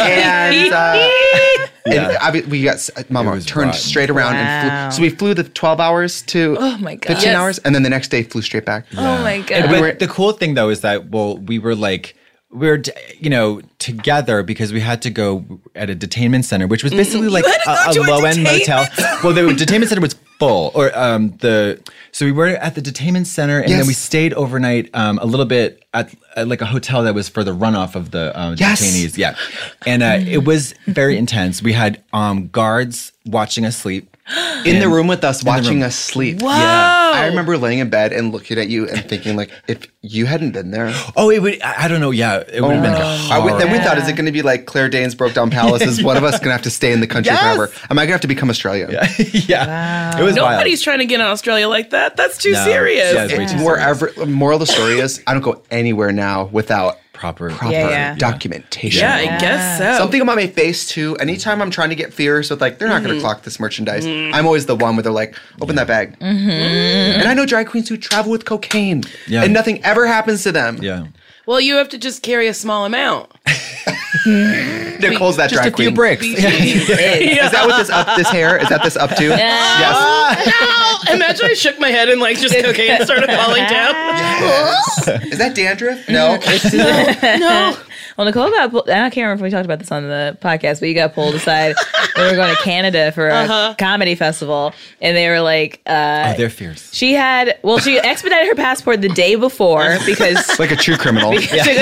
and uh, Yeah. And I, we got Mama turned rotten. straight around wow. and flew. So we flew the twelve hours to oh my God. fifteen yes. hours, and then the next day flew straight back. Yeah. Oh my God! And we were, the cool thing though is that well, we were like we were you know together because we had to go at a detainment center, which was basically like a, a low end motel. Well, the detainment center was full, or um the so we were at the detainment center, and yes. then we stayed overnight um a little bit at, at like a hotel that was for the runoff of the um, yes. detainees. Yeah, and uh, it was very intense. We had um guards watching us sleep. In the room with us, watching us sleep. Whoa. Yeah. I remember laying in bed and looking at you and thinking, like, if you hadn't been there. Oh, it would, I don't know. Yeah. It would oh have been I would, Then we thought, is it going to be like Claire Danes Broke Down Palace? Is one of us going to have to stay in the country yes. forever? Am I going to have to become Australian? Yeah. yeah. Wow. It was Nobody's wild. trying to get in Australia like that. That's too no. serious. Yeah, it's way too Wherever, serious. Moral of the story is, I don't go anywhere now without proper, proper yeah, yeah. documentation. Yeah, I guess so. Something about my face too. Anytime I'm trying to get fierce with like, they're not mm-hmm. going to clock this merchandise. Mm-hmm. I'm always the one where they're like, open yeah. that bag. Mm-hmm. And I know drag queens who travel with cocaine yeah. and nothing ever happens to them. Yeah. Well, you have to just carry a small amount. Nicole's that just drag a few queen. bricks. yeah. Is that what this up this hair? Is that this up to? Yeah. Yes. No. Imagine I shook my head and like just cocaine started falling down. Yes. Is that dandruff? No. no. No. Well, Nicole got pulled, I can't remember if we talked about this on the podcast, but you got pulled aside. We were going to Canada for a uh-huh. comedy festival, and they were like, uh, oh, they're fierce. She had, well, she expedited her passport the day before because. Like a true criminal. Yeah.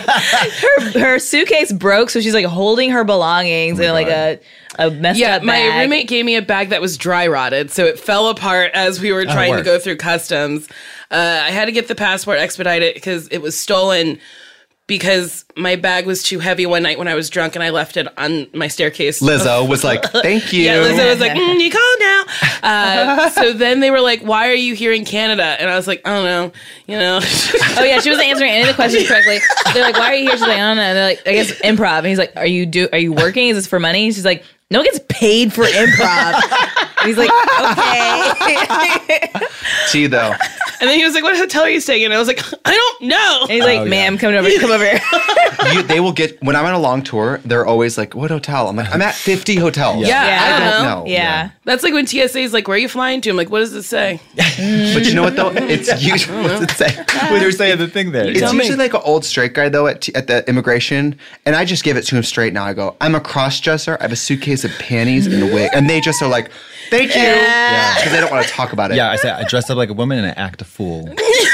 her, her suitcase broke, so she's like holding her belongings oh in like a, a messed yeah, up bag. My roommate gave me a bag that was dry rotted, so it fell apart as we were trying oh, to go through customs. Uh, I had to get the passport expedited because it was stolen. Because my bag was too heavy one night when I was drunk and I left it on my staircase. Lizzo was like, thank you. Yeah, Lizzo was like, mm, you call now. Uh, so then they were like, why are you here in Canada? And I was like, I don't know, you know. Oh yeah, she wasn't answering any of the questions correctly. They're like, why are you here? She's like, I don't know. And they're like, I guess improv. And he's like, are you do? Are you working? Is this for money? And she's like, no one gets paid for improv. And he's like, okay. Tea though. And then he was like, what hotel are you staying in? And I was like, I don't know. And he's like, oh, ma'am, yeah. come over, come over here. You, they will get, when I'm on a long tour, they're always like, what hotel? I'm like, I'm at fifty hotels. Yeah, yeah. I don't know. know. Yeah. yeah. That's like when T S A is like, where are you flying to? I'm like, what does it say? But you know what though? It's usually, what's it say? When they're saying the thing there. It's usually me. Like an old straight guy though at, t- at the immigration. And I just give it to him straight now. I go, I'm a cross-dresser. I have a suitcase of panties and a wig. And they just are like, thank you. Yeah. Because they don't want to talk about it. Yeah, I say I dress up like a woman and I act a fool.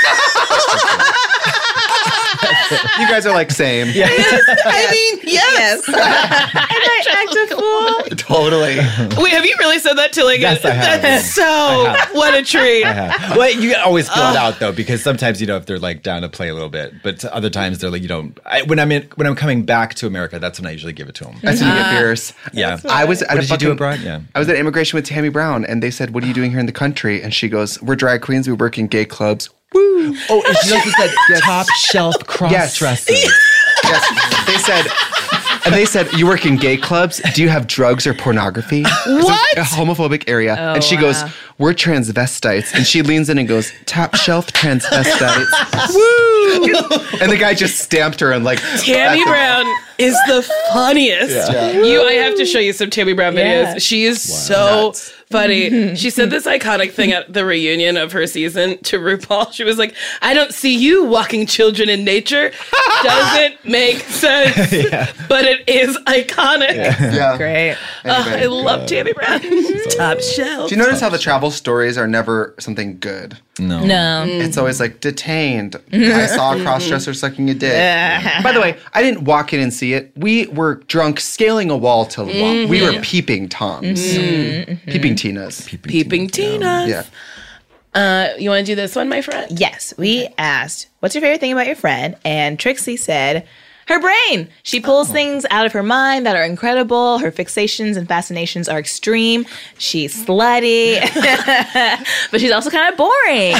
You guys are like same. Yeah. I mean, yes. I act a fool. Totally. Wait, have you really said that to like yes, a, I have. That's so have. What a treat. I have. Well, you always feel uh, it out though, because sometimes you know if they're like down to play a little bit, but other times they're like you don't. I, when I'm in, when I'm coming back to America, that's when I usually give it to them. That's when you get fierce. Yeah. I was. At what a did fucking, you do abroad? Yeah. I was at immigration with Tammy Brown, and they said, "What are you doing here in the country?" And she goes, "We're drag queens. We work in gay clubs." Woo! Oh, and she also said yes. top shelf cross yes. dressers. Yes, they said, and they said, you work in gay clubs. Do you have drugs or pornography? What? A homophobic area. Oh, and she wow. goes, we're transvestites. And she leans in and goes, top shelf transvestites. Woo! And the guy just stamped her and like. Tammy Brown is the funniest. Yeah. You, I have to show you some Tammy Brown videos. Yeah. She is Wow. so Nuts. funny. She said this iconic thing at the reunion of her season to RuPaul. She was like, I don't see you walking children in nature. Doesn't make sense. Yeah. But it is iconic. Yeah. yeah. Great. Oh, I love Tammy Brown. Top shelf. Do you notice how the travel stories are never something good? No. No. It's always like detained. I saw a cross-dresser sucking a dick. By the way, I didn't walk in and see it. We were drunk scaling a wall to walk. Mm-hmm. We were peeping Toms. Mm-hmm. Peeping Tinas. Peeping, peeping Tinas. Yeah. Uh, you want to do this one, my friend? Yes. We asked, what's your favorite thing about your friend? And Trixie said, Her brain. She pulls oh. things out of her mind that are incredible. Her fixations and fascinations are extreme. She's slutty, but she's also kind of boring.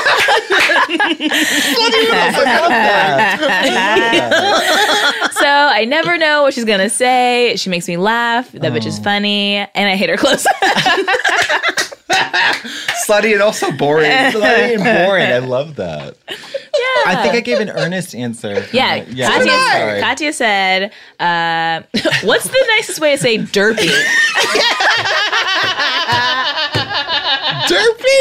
So I never know what she's going to say. She makes me laugh. That oh. bitch is funny. And I hate her clothes. Slutty and also boring. Slutty and boring. I love that. Yeah. I think I gave an earnest answer. Yeah. yeah. Katya, Katya said, uh, what's the nicest way to say derpy? Derpy?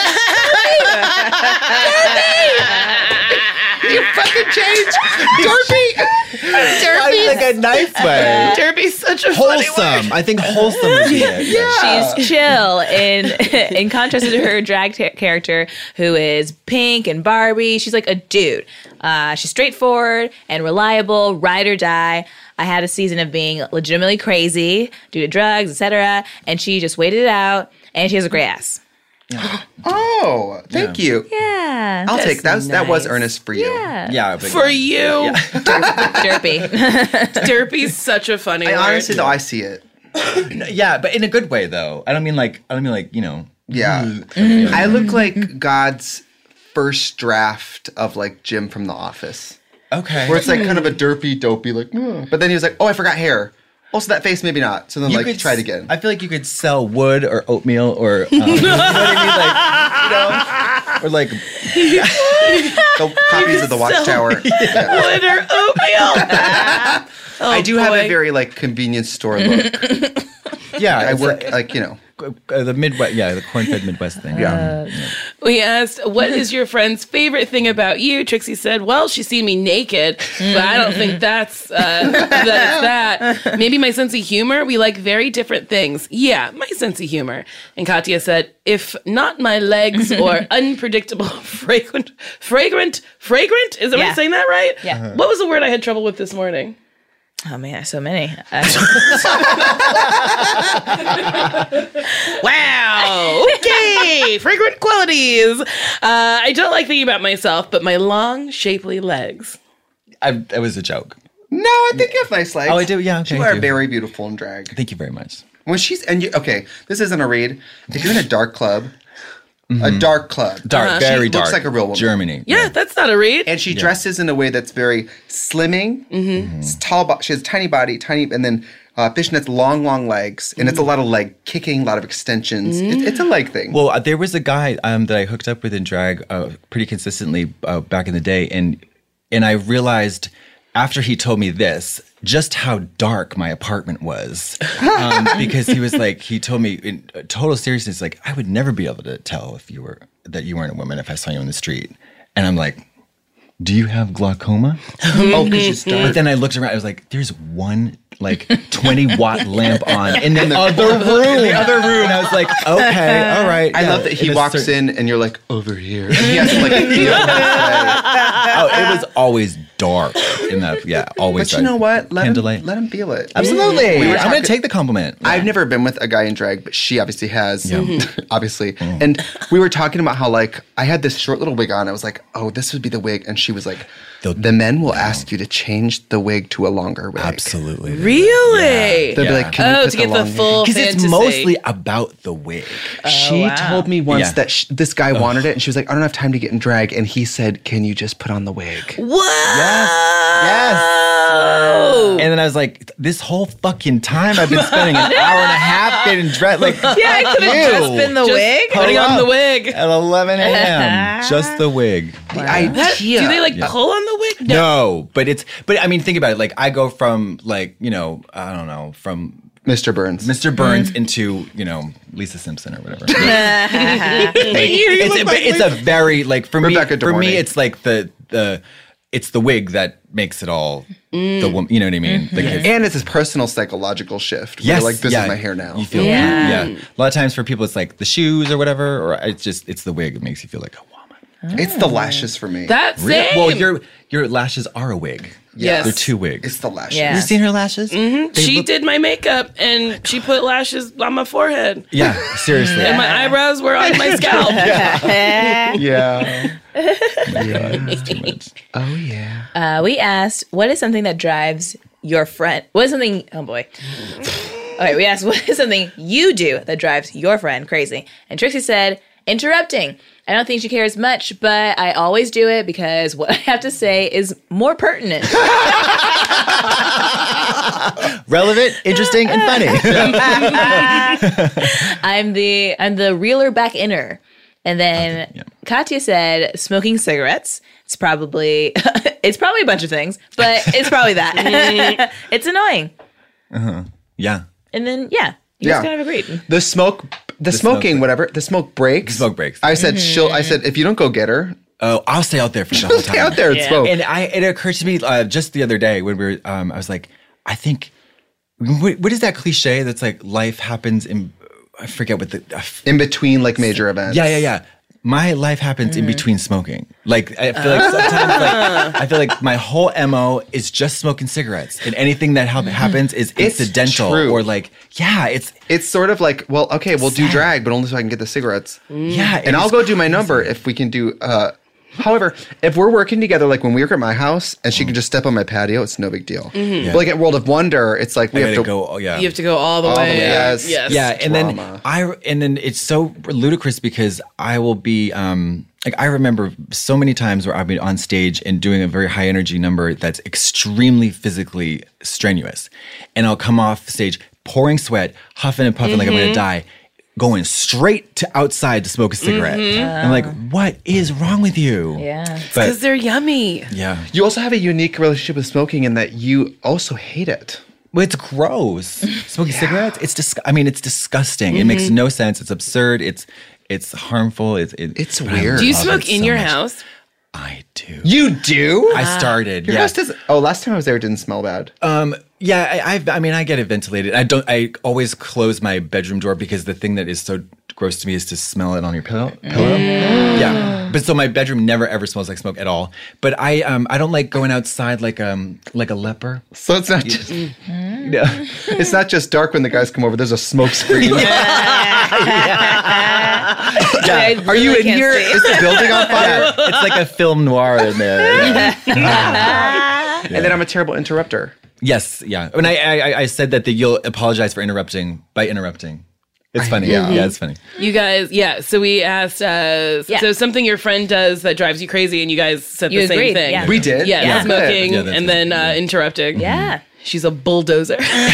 Derpy! You fucking changed. Derpy. Derpy like a nice way. Derpy's such a wholesome. Funny way. I think wholesome would be it. Yeah. She's chill in in contrast to her drag t- character, who is pink and Barbie. She's like a dude. Uh, she's straightforward and reliable, ride or die. I had a season of being legitimately crazy due to drugs, et cetera, and she just waited it out. And she has a great ass. Yeah. Oh, thank yeah. you. Yeah, I'll take that. Was, nice. That was earnest for you. Yeah, yeah but for you. Yeah. Derpy. Derpy's such a funny I word. Honestly, though, I see it. Yeah, but in a good way, though. I don't mean like. I don't mean like you know. Yeah, mm-hmm. I look like God's first draft of like Jim from The Office. Okay, where it's like kind of a derpy, dopey, like. Mm. But then he was like, "Oh, I forgot hair." Also, that face, maybe not. So then, you like, try it again. I feel like you could sell wood or oatmeal or, um, you know what I mean? Like, you know, or like the copies of the Watchtower. Yeah. Wood or oatmeal. Oh, I do boy. have a very like convenience store look. Yeah, I work like, like you know. Uh, the Midwest, yeah, the corn-fed Midwest thing. Yeah. Uh, yeah. We asked, what is your friend's favorite thing about you? Trixie said, well, she's seen me naked, but I don't think that's, uh, that's that. Maybe my sense of humor. We like very different things. Yeah, my sense of humor. And Katya said, if not my legs or unpredictable, fragrant, fragrant, fragrant? Is am yeah. I saying that right? Yeah. Uh-huh. What was the word I had trouble with this morning? Oh man, so many. Uh, wow. Okay. Fragrant qualities. Uh, I don't like thinking about myself, but my long, shapely legs. I, it was a joke. No, I think you have nice legs. Oh, I do. Yeah. Okay, you are very beautiful in drag. Thank you very much. When she's and you, okay, this isn't a read. If you're in a dark club. Mm-hmm. A dark club. Dark, uh-huh. very she dark. Looks like a real woman. Germany. Yeah, yeah. That's not a read. And she yeah. dresses in a way that's very slimming. Mm-hmm. It's tall. Bo- she has a tiny body, tiny, and then uh, fishnets, long, long legs, and mm-hmm. it's a lot of leg kicking, a lot of extensions. Mm-hmm. It, it's a leg thing. Well, uh, there was a guy um, that I hooked up with in drag uh, pretty consistently uh, back in the day, and and I realized after he told me this, just how dark my apartment was. Um, because he was like, he told me in total seriousness, like, I would never be able to tell if you were, that you weren't a woman if I saw you in the street. And I'm like, do you have glaucoma? Oh, because she's dark. But then I looked around, I was like, there's one like twenty watt lamp on in the, in the other room. In the other room. I was like, okay, all right. I yeah. love that he in walks certain- in and you're like, over here. And he has to like feel Oh, it was always dark in that, yeah, always But you know what? Let him, candlelight. let him feel it. Absolutely. We were I'm talking- going to take the compliment. Yeah. I've never been with a guy in drag, but she obviously has. Yeah. Mm-hmm. Obviously. Mm. And we were talking about how, like, I had this short little wig on. I was like, oh, this would be the wig. And she was like, They'll- the men will ask you to change the wig to a longer wig. Absolutely. Really? Yeah. They'll be like, can you Oh, put to get the long full wig? Because it's fantasy. mostly about the wig. She wow. told me once Yeah. that sh- this guy wanted it, and she was like, I don't have time to get in drag. And he said, can you just put on the wig? What? Yes. And then I was like, this whole fucking time I've been spending an hour and a half getting dressed. Like, yeah, I could have just been the Just wig. Putting Pull on the up wig. at eleven a.m. Just the wig. The That- idea. do they like pull on the wig? No, but it's, but I mean, think about it. Like, I go from, like, you know, I don't know, from Mister Burns. Mister Burns into, you know, Lisa Simpson or whatever. Like, it's, a, it's a very, like, for Rebecca me, for De me, Mornay. it's like the, the, it's the wig that makes it all the woman, you know what I mean? Like, it's- And it's his personal psychological shift. Where Yes, you're like, this yeah. is my hair now. You feel Yeah. yeah. A lot of times for people, it's like the shoes or whatever, or it's just it's the wig that makes you feel like a woman. It's the lashes for me. That's Really? same. Well, your your lashes are a wig. Yes. They're two wigs. It's the lashes. Yeah. You seen her lashes? Mm-hmm. She look- did my makeup and she put lashes on my forehead. Yeah, seriously. And my eyebrows were on my scalp. Yeah. yeah. It's too much. Oh yeah. Uh, we asked, what is something that drives your friend? What is something? Oh boy. Okay, we asked, what is something you do that drives your friend crazy? And Trixie said, interrupting. I don't think she cares much, but I always do it because what I have to say is more pertinent. Relevant, interesting, and funny. I'm the I'm the reeler back inner. And then Okay, yeah. Katya said smoking cigarettes. It's probably it's probably a bunch of things, but it's probably that. It's annoying. Yeah. And then yeah, you Yeah. just kind of agreed. The smoke, the, smoking, smoke- whatever. The smoke breaks. Smoke breaks. I said she'll. I said if you don't go get her, Oh, I'll stay out there for the whole time. stay out there and Yeah. smoke. And I, it occurred to me uh, just the other day when we were, um, I was like, I think, what, what is that cliche that's like life happens in, I forget what the, uh, in between like major events. yeah, yeah, yeah. My life happens in between smoking. Like, I feel like sometimes, like, I feel like my whole M O is just smoking cigarettes. And anything that ha- happens is It's incidental true. or like, yeah, it's, It's sort of like, well, okay, we'll do drag, but only so I can get the cigarettes. yeah. And I'll go do my number if we can do. uh However, if we're working together, like when we work at my house and she can just step on my patio, it's no big deal. But like at World of Wonder, it's like we I have gotta to go, oh, yeah. You have to go all the All the way. way, yes. Yes. Yeah, and Drama. then I and then it's so ludicrous because I will be um like I remember so many times where I've been on stage and doing a very high energy number that's extremely physically strenuous, and I'll come off stage pouring sweat, huffing and puffing like I'm gonna die, going straight to outside to smoke a cigarette. I'm like, what is wrong with you? Yeah. But Because they're yummy. yeah, You also have a unique relationship with smoking in that you also hate it. well, it's gross. Smoking cigarettes, it's dis- I mean, it's disgusting. It makes no sense. It's absurd. It's it's harmful. It's it, It's but I weird. Do you love smoke it in so your much. house? I do. You do? I started. Your yeah. house doesn't. Oh, last time I was there, it didn't smell bad. Um, yeah, I, I've, I mean, I get it ventilated. I don't. I always close my bedroom door because the thing that is so gross to me is to smell it on your pillow. Pillow. Yeah, but so my bedroom never ever smells like smoke at all. But I, um, I don't like going outside like um, like a leper. So it's not just. Yeah, it's not just dark when the guys come over. There's a smoke screen. I Are you really in can't here? see. Is the building on fire? Yeah, it's like a film noir in there. Yeah. And then I'm a terrible interrupter. Yes, yeah. And I, I, I said that the, you'll apologize for interrupting by interrupting. It's funny. yeah. Yeah, it's funny. You guys, yeah. So we asked, uh, Yeah. so something your friend does that drives you crazy, and you guys said You the same agreed, thing. yeah. We did. Yeah, Yeah. smoking Yeah, that's and it. then uh, interrupting. Yeah. She's a bulldozer.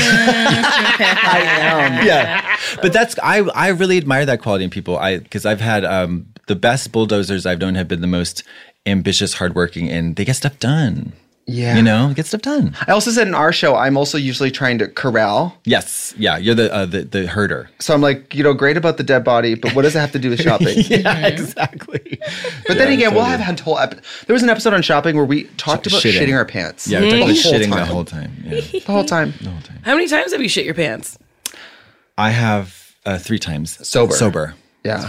Yeah, but that's I I really admire that quality in people. I because I've had um, the best bulldozers I've known have been the most ambitious, hardworking, and they get stuff done. Yeah. You know, get stuff done. I also said in our show, I'm also usually trying to corral. Yes, yeah, you're the uh, the the herder. So I'm like, you know, great about the dead body, but what does it have to do with shopping? Yeah, exactly. But then again, we'll have had whole. Ep- there was an episode on shopping where we talked about Shitting. shitting, our pants. Yeah, we're talking about The whole shitting the time. whole time. Yeah, The whole time. the whole time. How many times have you shit your pants? I have uh, three times Sober. Sober. Yeah.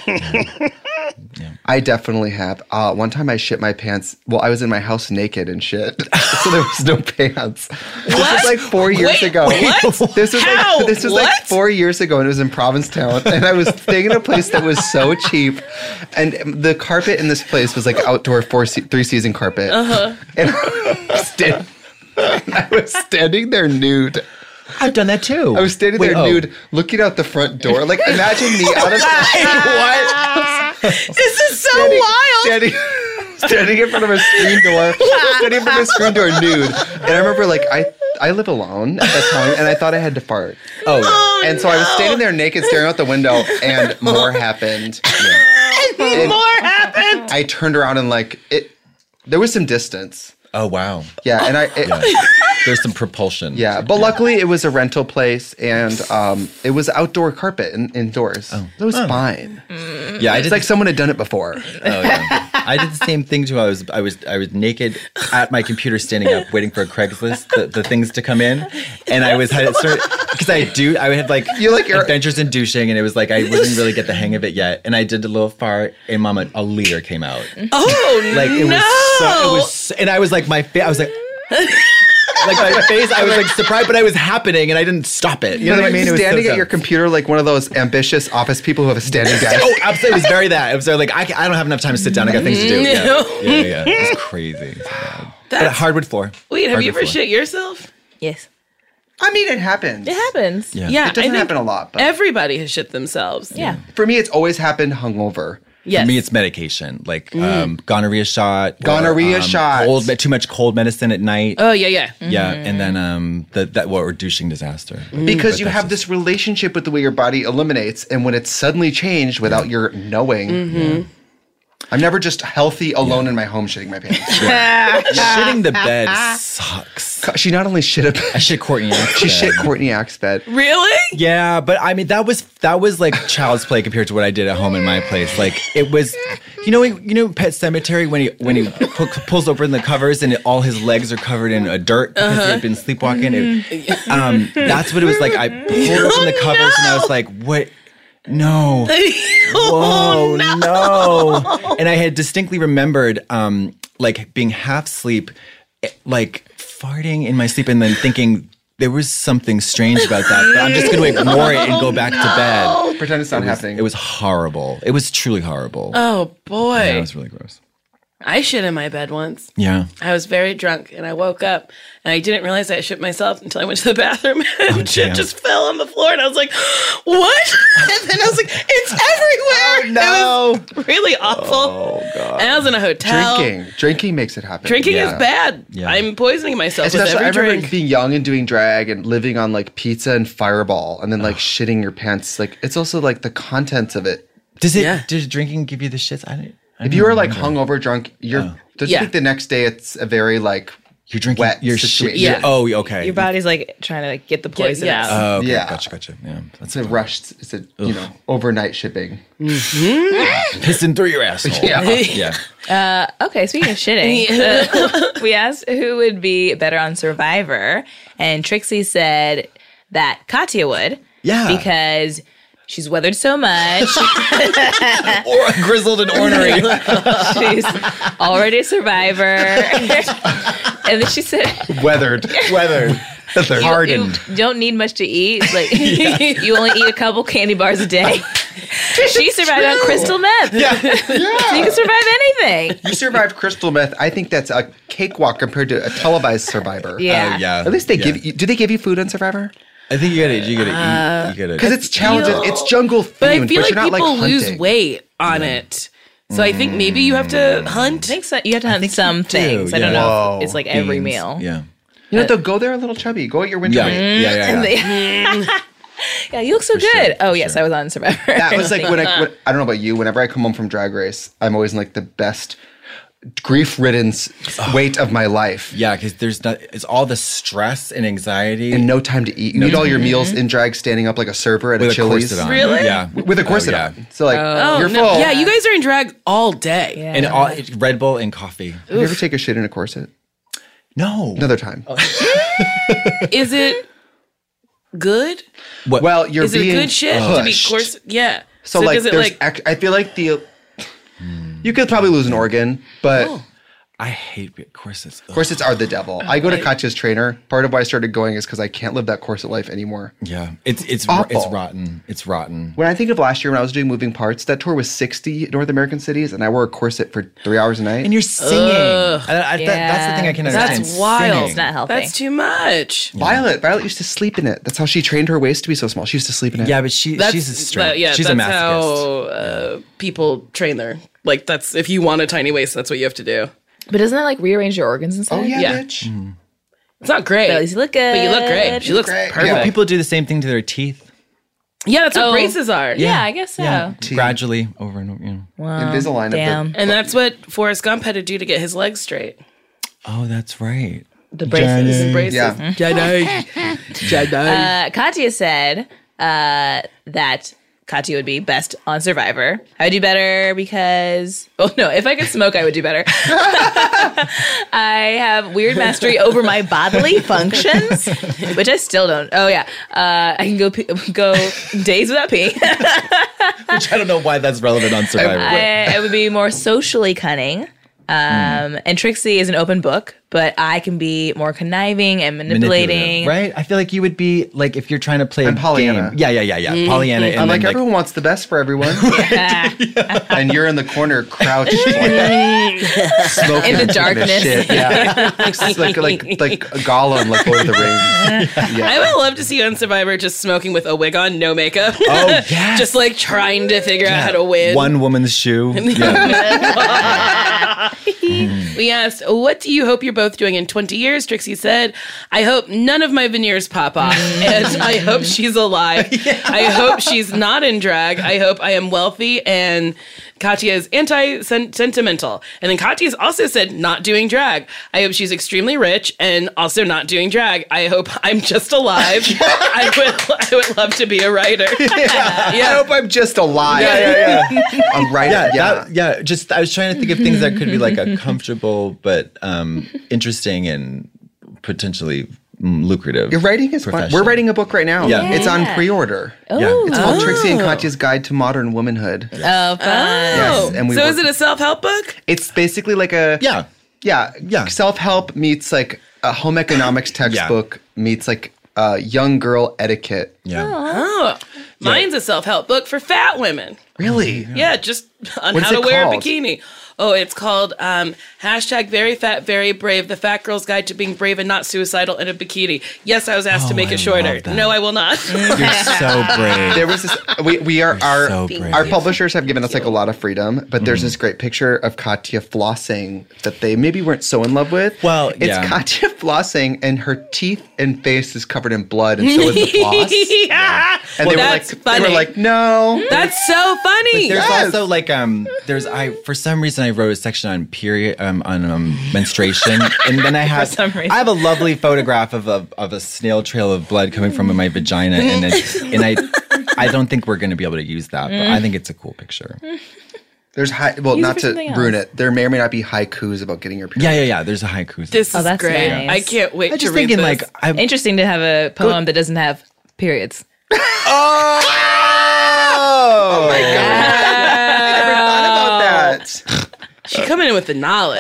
I definitely have. Uh, one time I shit my pants. Well, I was in my house naked and shit, so there was no pants. This was like four years Wait, ago. what? This was How? like this was like What? four years ago, and it was in Provincetown, and I was staying in a place that was so cheap, and the carpet in this place was like outdoor four se- three season carpet, uh-huh. and I was, stand- I was standing there nude. I've done that too. I was standing Wait, there oh. nude, looking out the front door. Like, imagine me out of what? This is so standing, wild. Standing, standing in front of a screen door, standing in front of a screen door nude. And I remember, like, I I live alone at that time, and I thought I had to fart. Oh, yeah. And so I was standing there naked, staring out the window, and more happened. And More happened. I turned around and like it. There was some distance. Oh, wow. Yeah, and I. It, Yeah. There's some propulsion. Yeah, but luckily it was a rental place, and um, it was outdoor carpet in, indoors. Oh. It was fine. Yeah, I It's did like someone had done it before. Oh, yeah. I did the same thing too. I was I was I was naked at my computer, standing up, waiting for a Craigslist, the, the things to come in, and I was had started because I do I had like You like your- adventures in douching, and it was like I didn't really get the hang of it yet, and I did a little fart, and Mama, a liter came out. Oh Like it no! was so it was, so, and I was like my fa- I was like. Like my face, I was like surprised, but I was happening, and I didn't stop it. You know But what I like mean? It was so standing at dumb. your computer like one of those ambitious office people who have a standing desk. Oh, absolutely. It was very that. It was very like, I, ca- I don't have enough time to sit down. I got things to do. Yeah, yeah, yeah. It was crazy. So bad. But a hardwood floor. Wait, have Hardwood you ever floor. shit yourself? Yes. I mean, it happens. It happens. Yeah. Yeah, It doesn't I think happen a lot, but everybody has shit themselves. Yeah. for me, it's always happened hungover. Yes. For me, it's medication, like um, gonorrhea shot. or, Gonorrhea um, shots. Cold, too much cold medicine at night. Oh yeah, yeah. Yeah, and then um, the, that what or douching disaster. Because But you that's have just- this relationship with the way your body eliminates, and when it's suddenly changed without your knowing, I'm never just healthy alone in my home shitting my pants. shitting the bed sucks. She not only shit a I bed, shit Courtney. Act she bed. shit Courtney Axe bed. Really? Yeah, but I mean that was that was like child's play compared to what I did at home in my place. Like it was, you know, you know, Pet Cemetery when he when he pu- pulls open the covers and it, all his legs are covered in uh, dirt because he had been sleepwalking. It, um, that's what it was like. I pulled open the covers and I was like, what? No. Whoa, no. And I had distinctly remembered um, like being half asleep, eh, like farting in my sleep and then thinking there was something strange about that. But I'm just going to ignore it and go back to bed. Pretend it's not It was, happening. it was horrible. It was truly horrible. Oh boy. Yeah, it was really gross. I shit in my bed once. Yeah. I was very drunk and I woke up and I didn't realize I shit myself until I went to the bathroom and Oh, shit damn. just fell on the floor and I was like, what? And then I was like, it's everywhere. no. It was really awful. Oh, God. And I was in a hotel. Drinking. Drinking makes it happen. Drinking Yeah. is bad. Yeah. I'm poisoning myself Especially, with I every remember drink. being young and doing drag and living on like pizza and Fireball and then like shitting your pants. Like it's also like the contents of it. Does it, Yeah. does drinking give you the shits? I didn't. I If don't you are like remember. hungover drunk, you're. Oh. Don't Yeah. you think the next day it's a very like You're drinking, wet you're shit. situation? Yeah. Oh, okay. Your body's like trying to like, get the poison yes. out. Oh, okay. Yeah. Gotcha, gotcha. Yeah. That's It's a rushed. It's a you know overnight shipping. pissing through your asshole. Yeah. Yeah. Okay, speaking of shitting, uh, we asked who would be better on Survivor, and Trixie said that Katya would. Yeah. Because she's weathered so much. Or grizzled and ornery. She's already a survivor. And then she said, Weathered. Weathered. you, Hardened. you don't need much to eat. Like you only eat a couple candy bars a day. She survived on crystal meth. Yeah. So you can survive anything. You survived crystal meth. I think that's a cakewalk compared to a televised Survivor. Yeah. Oh, yeah. At least they Yeah. give you. Do they give you food on Survivor? I think you gotta, you gotta eat. You gotta. Because it's challenging. It's jungle themed, But I but, feel like you're not people like lose hunting. weight on it. So I think maybe you have to hunt. I think so, you have to hunt think some you do, things. I don't yeah. know Whoa. if it's like every beans. meal. Yeah. You know what? They'll go there a little chubby. Go at your winter Yeah. weight. Yeah. Yeah. And yeah. they- yeah, you look so sure, good. oh for yes, sure. I was on Survivor. That was like when I. When, I don't know about you. Whenever I come home from Drag Race, I'm always in like the best grief-ridden s- weight of my life. Yeah, because there's not. It's all the stress and anxiety And no time to eat. You eat all your meals in drag, standing up like a server at with a a Chili's. corset on. Really? Yeah. With a corset Oh, yeah. on. So like, Oh, you're no. full. Yeah, you guys are in drag all day. Yeah. And all Red Bull and coffee. Have you ever take a shit in a corset? No. Another time. Is it good? What? Well, you're Is it being good shit to be pushed. course? Yeah. So, like, does it there's like ac- I feel like the you could probably lose an organ, but Oh. I hate corsets. Ugh. corsets are the devil. I go to Katya's trainer. Part of why I started going is because I can't live that corset life anymore. Yeah, it's it's Awful. it's rotten. It's rotten. When I think of last year when I was doing Moving Parts, that tour was sixty North American cities, and I wore a corset for three hours a night. And you're singing. I, I, that, that's the thing I can That's understand. wild. Singing. It's not healthy. that's too much. Violet, Violet used to sleep in it. That's how she trained her waist to be so small. She used to sleep in it. Yeah, but she That's she's a strength. that- yeah, she's a that's how masochist. uh, people train their like. That's if you want a tiny waist, that's what you have to do. But doesn't that like rearrange your organs and stuff? Oh yeah, Yeah. bitch. It's not great, But at least you look good. but you look great. She looks great. perfect. Yeah. Yeah, People do the same thing to their teeth. that's what Oh. braces are. Yeah, I guess so. Yeah, Teeth. gradually over and over. You know. Wow. Invisalign. Damn. Of the, and that's what Forrest Gump had to do to get his legs straight. Oh, that's right. The braces. His braces. Yeah. Jedi. Jedi. Uh, Katya said uh, that Katya would be best on Survivor. I would do better because, oh no, if I could smoke, I would do better. I have weird mastery over my bodily functions, which I still don't. Oh yeah, uh, I can go pee, go days without pee. Which I don't know why that's relevant on Survivor. I, I would be more socially cunning. Um, mm. And Trixie is an open book, but I can be more conniving and manipulating. Right? I feel like you would be like if you're trying to play I'm a Pollyanna. game. Yeah, yeah, yeah, yeah. Mm-hmm. Pollyanna. And I'm like, then, everyone wants the best for everyone. Yeah. And you're in the corner crouched like, smoking in the darkness. Shit. Yeah. It's like, like, like a Gollum, like Lord of the Rings. Yeah. I would love to see you on Survivor just smoking with a wig on, no makeup. Oh, yes. Just like trying to figure yeah. out how to win. One woman's shoe. Yeah. mm. We asked, what do you hope you're both doing in twenty years? Trixie said, I hope none of my veneers pop off. And I hope she's alive. Yeah. I hope she's not in drag. I hope I am wealthy. And Katya is anti-sentimental. And then Katya's also said not doing drag. I hope she's extremely rich and also not doing drag. I hope I'm just alive. I would I would love to be a writer. Yeah. Yeah. I hope I'm just alive. Yeah, yeah, yeah. I'm right. Yeah, yeah. That, yeah. Just I was trying to think of things that could be like a comfortable but um, interesting and potentially lucrative. Your writing is fun. We're writing a book right now. Yeah. It's on pre-order. Oh. Yeah. It's called oh. Trixie and Katya's Guide to Modern Womanhood. Oh, fun. Yes, and we so work, is it a self-help book? It's basically like a yeah, yeah, yeah. Self-help meets like a home economics textbook yeah. meets like uh, young girl etiquette. Yeah. Oh, mine's a self-help book for fat women. Really? Yeah, yeah just on What's how to wear called? a bikini. Oh, it's called um, hashtag very fat, very brave, the fat girl's guide to being brave and not suicidal in a bikini. Yes, I was asked oh, to make I it shorter. No, I will not. You're so brave. There was this, we, we are, You're our, so our publishers have given us like a lot of freedom, but there's mm. this great picture of Katya flossing that they maybe weren't so in love with. Well, it's yeah. Katya flossing and her teeth and face is covered in blood and so is the floss. Yeah. And well, they were that's like, funny. they were like, no. That's so funny. But there's Yes. also like um there's I for some reason I wrote a section on period um on um menstruation and then I have some reason. I have a lovely photograph of a of a snail trail of blood coming from my vagina and it's, and I I don't think we're going to be able to use that but I think it's a cool picture. There's high, well, Use not it for to something ruin else. it. There may or may not be haikus about getting your period. Yeah, yeah, yeah. There's a haiku. This Oh, is that's great. nice. I can't wait I'm to just read thinking this. like I'm Interesting to have a poem that doesn't have periods. Oh, oh my god! I never thought about that. She coming in with the knowledge.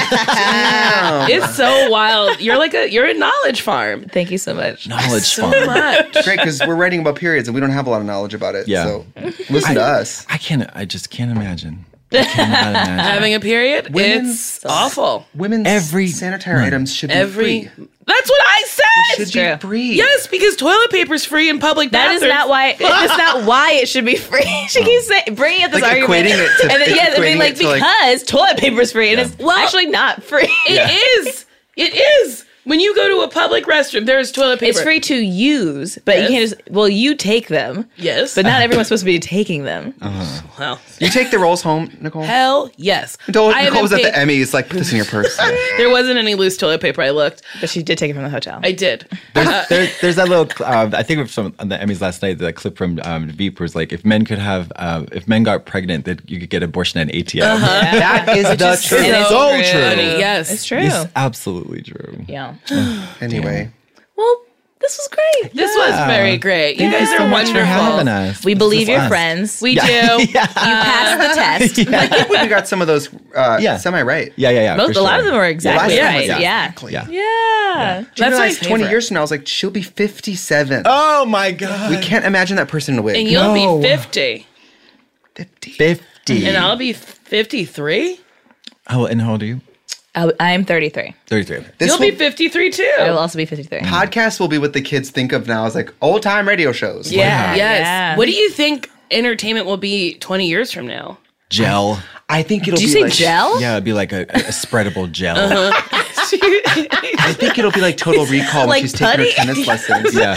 It's so wild. You're like a you're a knowledge farm. Thank you so much. Knowledge So farm. much. Great, because we're writing about periods and we don't have a lot of knowledge about it. Yeah. So listen to us. I can't. I just can't imagine. I cannot imagine. Having a period, Women's- it's awful. Women's Every- sanitary right. items should be Every free. That's what I said. Should true. be free. Yes, because toilet paper's free in public That is bathrooms. not why. That's not why it should be free. She keeps saying, bringing up this Like argument, equating it to- and then it's yes, I mean equating like it to, like- because toilet paper is free, and it's Well- actually not free. It is. It is. When you go to a public restroom, there is toilet paper. It's free to use, but Yes. you can't just. Well, you take them, Yes. but not everyone's supposed to be taking them. well, You take the rolls home, Nicole? hell yes. Nicole, I Nicole haven't was at the paid- Emmys, like, put this in your purse. There wasn't any loose toilet paper. I looked. But she did take it from the hotel. I did. There's, there, there's that little. Uh, I think it was from on the Emmys last night. That clip from um, Veep was like, if men could have, uh, if men got pregnant, that you could get abortion at A T M. That is the truth. And it's so true. true. Funny. Yes. It's true. It's absolutely true. Yeah. Anyway. Well, this was great. This was very great. You Thank guys you are so much wonderful. for having us. We This believe is you're us. friends. We Yeah. do. You passed the test. I think we got some of those uh, Yeah. semi-right. Yeah, yeah, yeah. Most, for a lot sure. of them were exactly Yeah, right. yeah. Yeah. Yeah. Yeah. Do you That's my realize twenty favorite. years from now, I was like, she'll be fifty-seven. Oh my god. We can't imagine that person in a wig. And you'll No. be fifty. fifty. Fifty. And I'll be fifty-three. Oh, and how old are you? I, I'm thirty-three. Thirty-three. This You'll will, be fifty-three too. I will also be fifty-three. podcast will be what the kids think of now as like old-time radio shows. Yeah. Yes. Yeah. What do you think entertainment will be twenty years from now? Gel. I think it'll Did you be say like, gel? Yeah, it'd be like a, a spreadable gel. I think it'll be like Total Recall when Like she's taking her putty? tennis lessons. Yeah.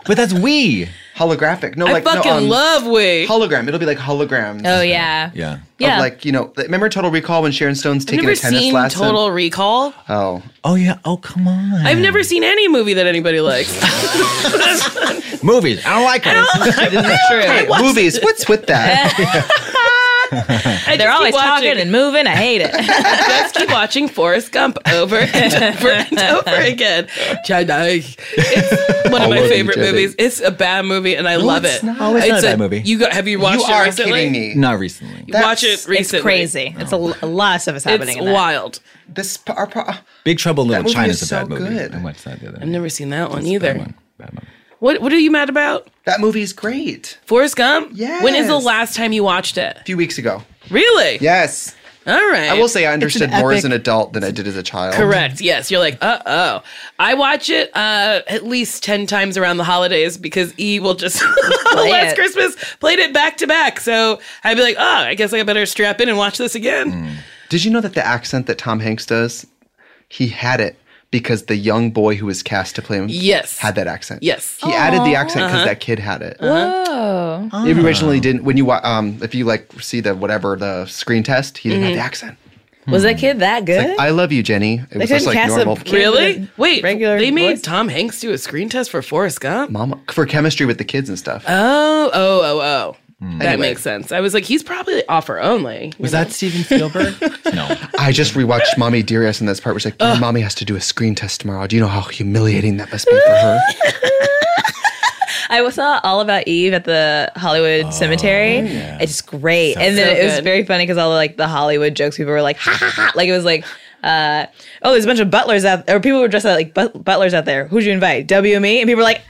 But that's we. Holographic. No, I like fucking no, um, love we. hologram. It'll be like holograms. Oh yeah. Yeah. Of, Yeah. like, you know, remember Total Recall when Sharon Stone's I've taking never a tennis seen lesson? Total Recall. Oh. Oh yeah. Oh come on. I've never seen any movie that anybody likes. movies. I don't like them. This is true. Hey, movies. What's with that? I They're just always keep watching, talking and moving. I hate it. just keep watching Forrest Gump over and over and over again. Jedi. It's one of my All over favorite each other. movies. It's a bad movie, and I love it's it. not. Oh, it's not a bad movie. You got? Have you watched You it are recently? kidding me. Not recently. Watch That's- it recently. It's crazy. It's a, a lot of stuff is happening. It's in that. wild. This our, pro- Big Trouble in That Little movie China is is a bad so movie. good. I watched that the other. I've never seen that one Bad either. one. Bad one. What What are you mad about? that movie's great. Forrest Gump? Yes. When is the last time you watched it? A few weeks ago. Really? Yes. All right. I will say I understood more epic- as an adult than I did as a child. Correct. Yes. You're like, uh oh. I watch it uh, at least ten times around the holidays because E will just last it. Christmas played it back to back. So I'd be like, oh, I guess I better strap in and watch this again. Did you know that the accent that Tom Hanks does, he had it because the young boy who was cast to play him Yes. had that accent. Yes. He added the accent because that kid had it. Whoa. He originally didn't. When you wa- um, if you like see the whatever the screen test, he didn't Mm-hmm. have the accent. Was that kid that good? Like, I love you, Jenny. It was couldn't just like cast a normal. kid- Really? with a Wait. regular They made voice? Tom Hanks do a screen test for Forrest Gump? Mama for chemistry with the kids and stuff. Oh, oh, oh, oh. That Anyway. makes sense. I was like, he's probably offer only. Was that Steven Spielberg? No. I just rewatched Mommy Dearest in this part where she's like, "Your mommy has to do a screen test tomorrow. Do you know how humiliating that must be for her?" I saw All About Eve at the Hollywood Cemetery. It's great, and then so it was good. very funny because all the like the Hollywood jokes people were like, ha ha ha, like it was like, uh, oh, there's a bunch of butlers out, or people were dressed out like but- butlers out there. Who'd you invite? W M E, and people were like,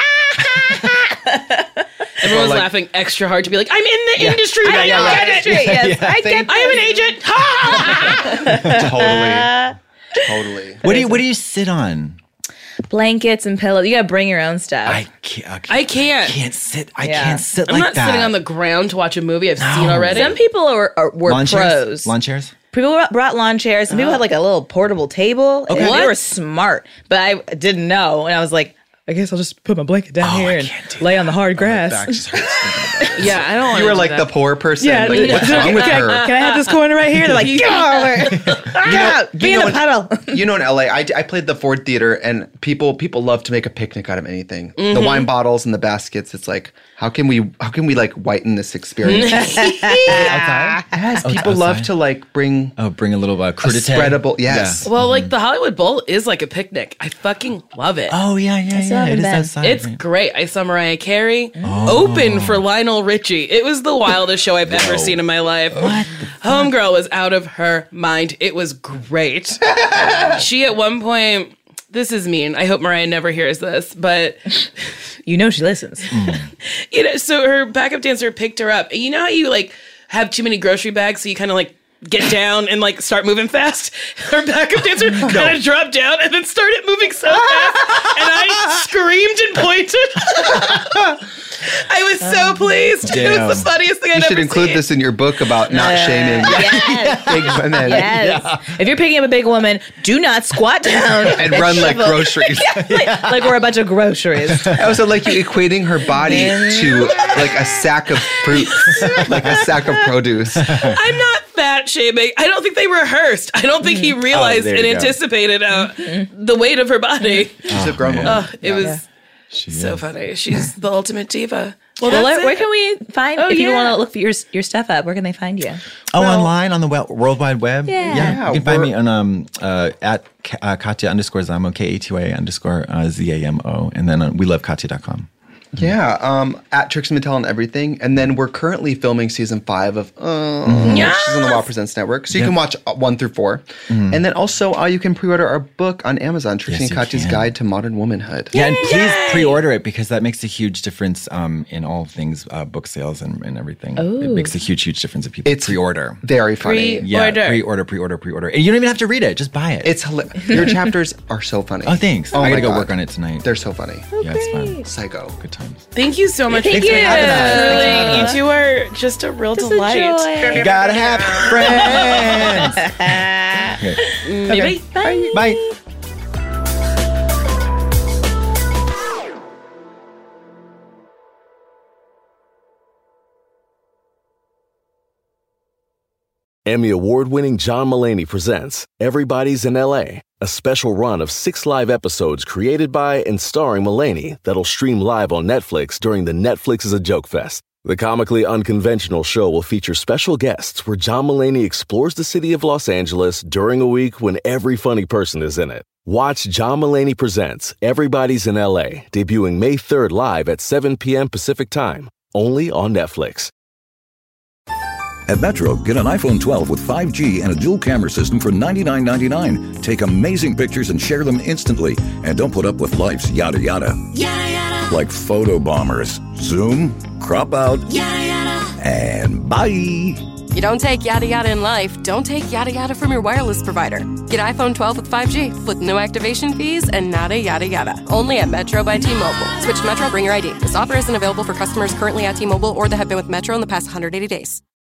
ah. Everyone was like- laughing extra hard to be like, I'm in the industry. I I know, get right. it. Yes, I Thank- get I am an agent. Ha! Totally, totally. What do you What do you sit on? blankets and pillows. You gotta bring your own stuff. I can't. I can't. I can't sit. I Yeah. can't sit I'm like not that. sitting on the ground to watch a movie I've seen already. Some people are, are were lawn pros. chairs. Lawn chairs. People brought- brought lawn chairs. Some people had like a little portable table. Okay. And What? they were smart, but I didn't know. And I was like, I guess I'll just put my blanket down Oh, here I and can't do lay on the hard grass. Back just hurts thinking about it. yeah, I don't want You were like the poor person. Yeah, like, what's wrong with can, her? I, can I have this corner right here? They're like, get over. Get out. Be in know the puddle. You know, in L A, I, I played the Ford Theater, and people people love to make a picnic out of anything. The wine bottles and the baskets. It's like, how can we how can we like whiten this experience? Outside? Yes, Oh, it's people love outside? to like bring Oh, bring a little uh, a crudité. spreadable. Yes, Well, like the Hollywood Bowl is like a picnic. I fucking love it. Oh yeah, yeah, still yeah. haven't It is been. outside. It's right? great. I saw Mariah Carey open for Lionel Richie. It was the wildest show I've ever seen in my life. Homegirl was out of her mind. It was great. She at one point, this is mean. I hope Mariah never hears this, but You know she listens. you know, so her backup dancer picked her up. You know how you like have too many grocery bags, so you kind of like get down and like start moving fast? Her backup dancer kind of dropped down and then started moving so fast, and I screamed and pointed. I was so pleased. It Damn. was the funniest thing I'd you should ever include seen. this in your book about not shaming Yes. big women Yes. If you're picking up a big woman, do not squat down and run like shovel. groceries. like, like we're a bunch of groceries. I also like you equating her body to like a sack of fruits, like a sack of produce. I'm not fat shaming. I don't think they rehearsed. I don't think he realized there and you go. anticipated uh, the weight of her body. She's a grown woman. Oh, it was She so is. funny. She's the ultimate diva. Well, Well, that's where, where it. can we find, Oh, if you yeah. want to look for your your stuff up, where can they find you? Oh, online on the wel- World Wide Web. Yeah. Yeah, you can find we're- me on um uh at Ka- uh, Katya underscore Zamo K A T Y A underscore uh, Z A M O, and then on we love Katya dot com. Yeah, um, at Trixie Mattel and everything. And then we're currently filming season five of uh, Yes! which is on the Wow Presents Network. So you can watch uh, one through four. And then also uh, you can pre-order our book on Amazon, Trixie Yes, and you Katya's can. Guide to Modern Womanhood. Yeah, and please pre-order it because that makes a huge difference um, in all things uh, book sales and, and everything. It makes a huge, huge difference if people It's pre-order. Very funny. Pre- Yeah, Order. pre-order, pre-order, pre-order. And you don't even have to read it; just buy it. It's hila- your chapters are so funny. oh, thanks. Oh I my gotta go God. work on it tonight. They're so funny. yeah, it's fun. Psycho. Good times. Thank you so much. Thank for you. having us. Thanks for Really, having you two are just a real Just a delight. joy. You gotta have friends. Maybe. Bye. Bye. Emmy award-winning John Mulaney presents Everybody's in L A, a special run of six live episodes created by and starring Mulaney that'll stream live on Netflix during the Netflix is a Joke Fest. The comically unconventional show will feature special guests where John Mulaney explores the city of Los Angeles during a week when every funny person is in it. Watch John Mulaney Presents Everybody's in L A, debuting May third live at seven p.m. Pacific Time, only on Netflix. At Metro, get an iPhone twelve with five G and a dual camera system for ninety-nine ninety-nine. Take amazing pictures and share them instantly. And don't put up with life's yada yada. Yada yada. Like photo bombers. Zoom, crop out, yada yada. And bye. You don't take yada yada in life, don't take yada yada from your wireless provider. Get iPhone twelve with five G with no activation fees and nada yada yada. Only at Metro by T-Mobile. Switch to Metro, bring your I D. This offer isn't available for customers currently at T-Mobile or that have been with Metro in the past one hundred eighty days.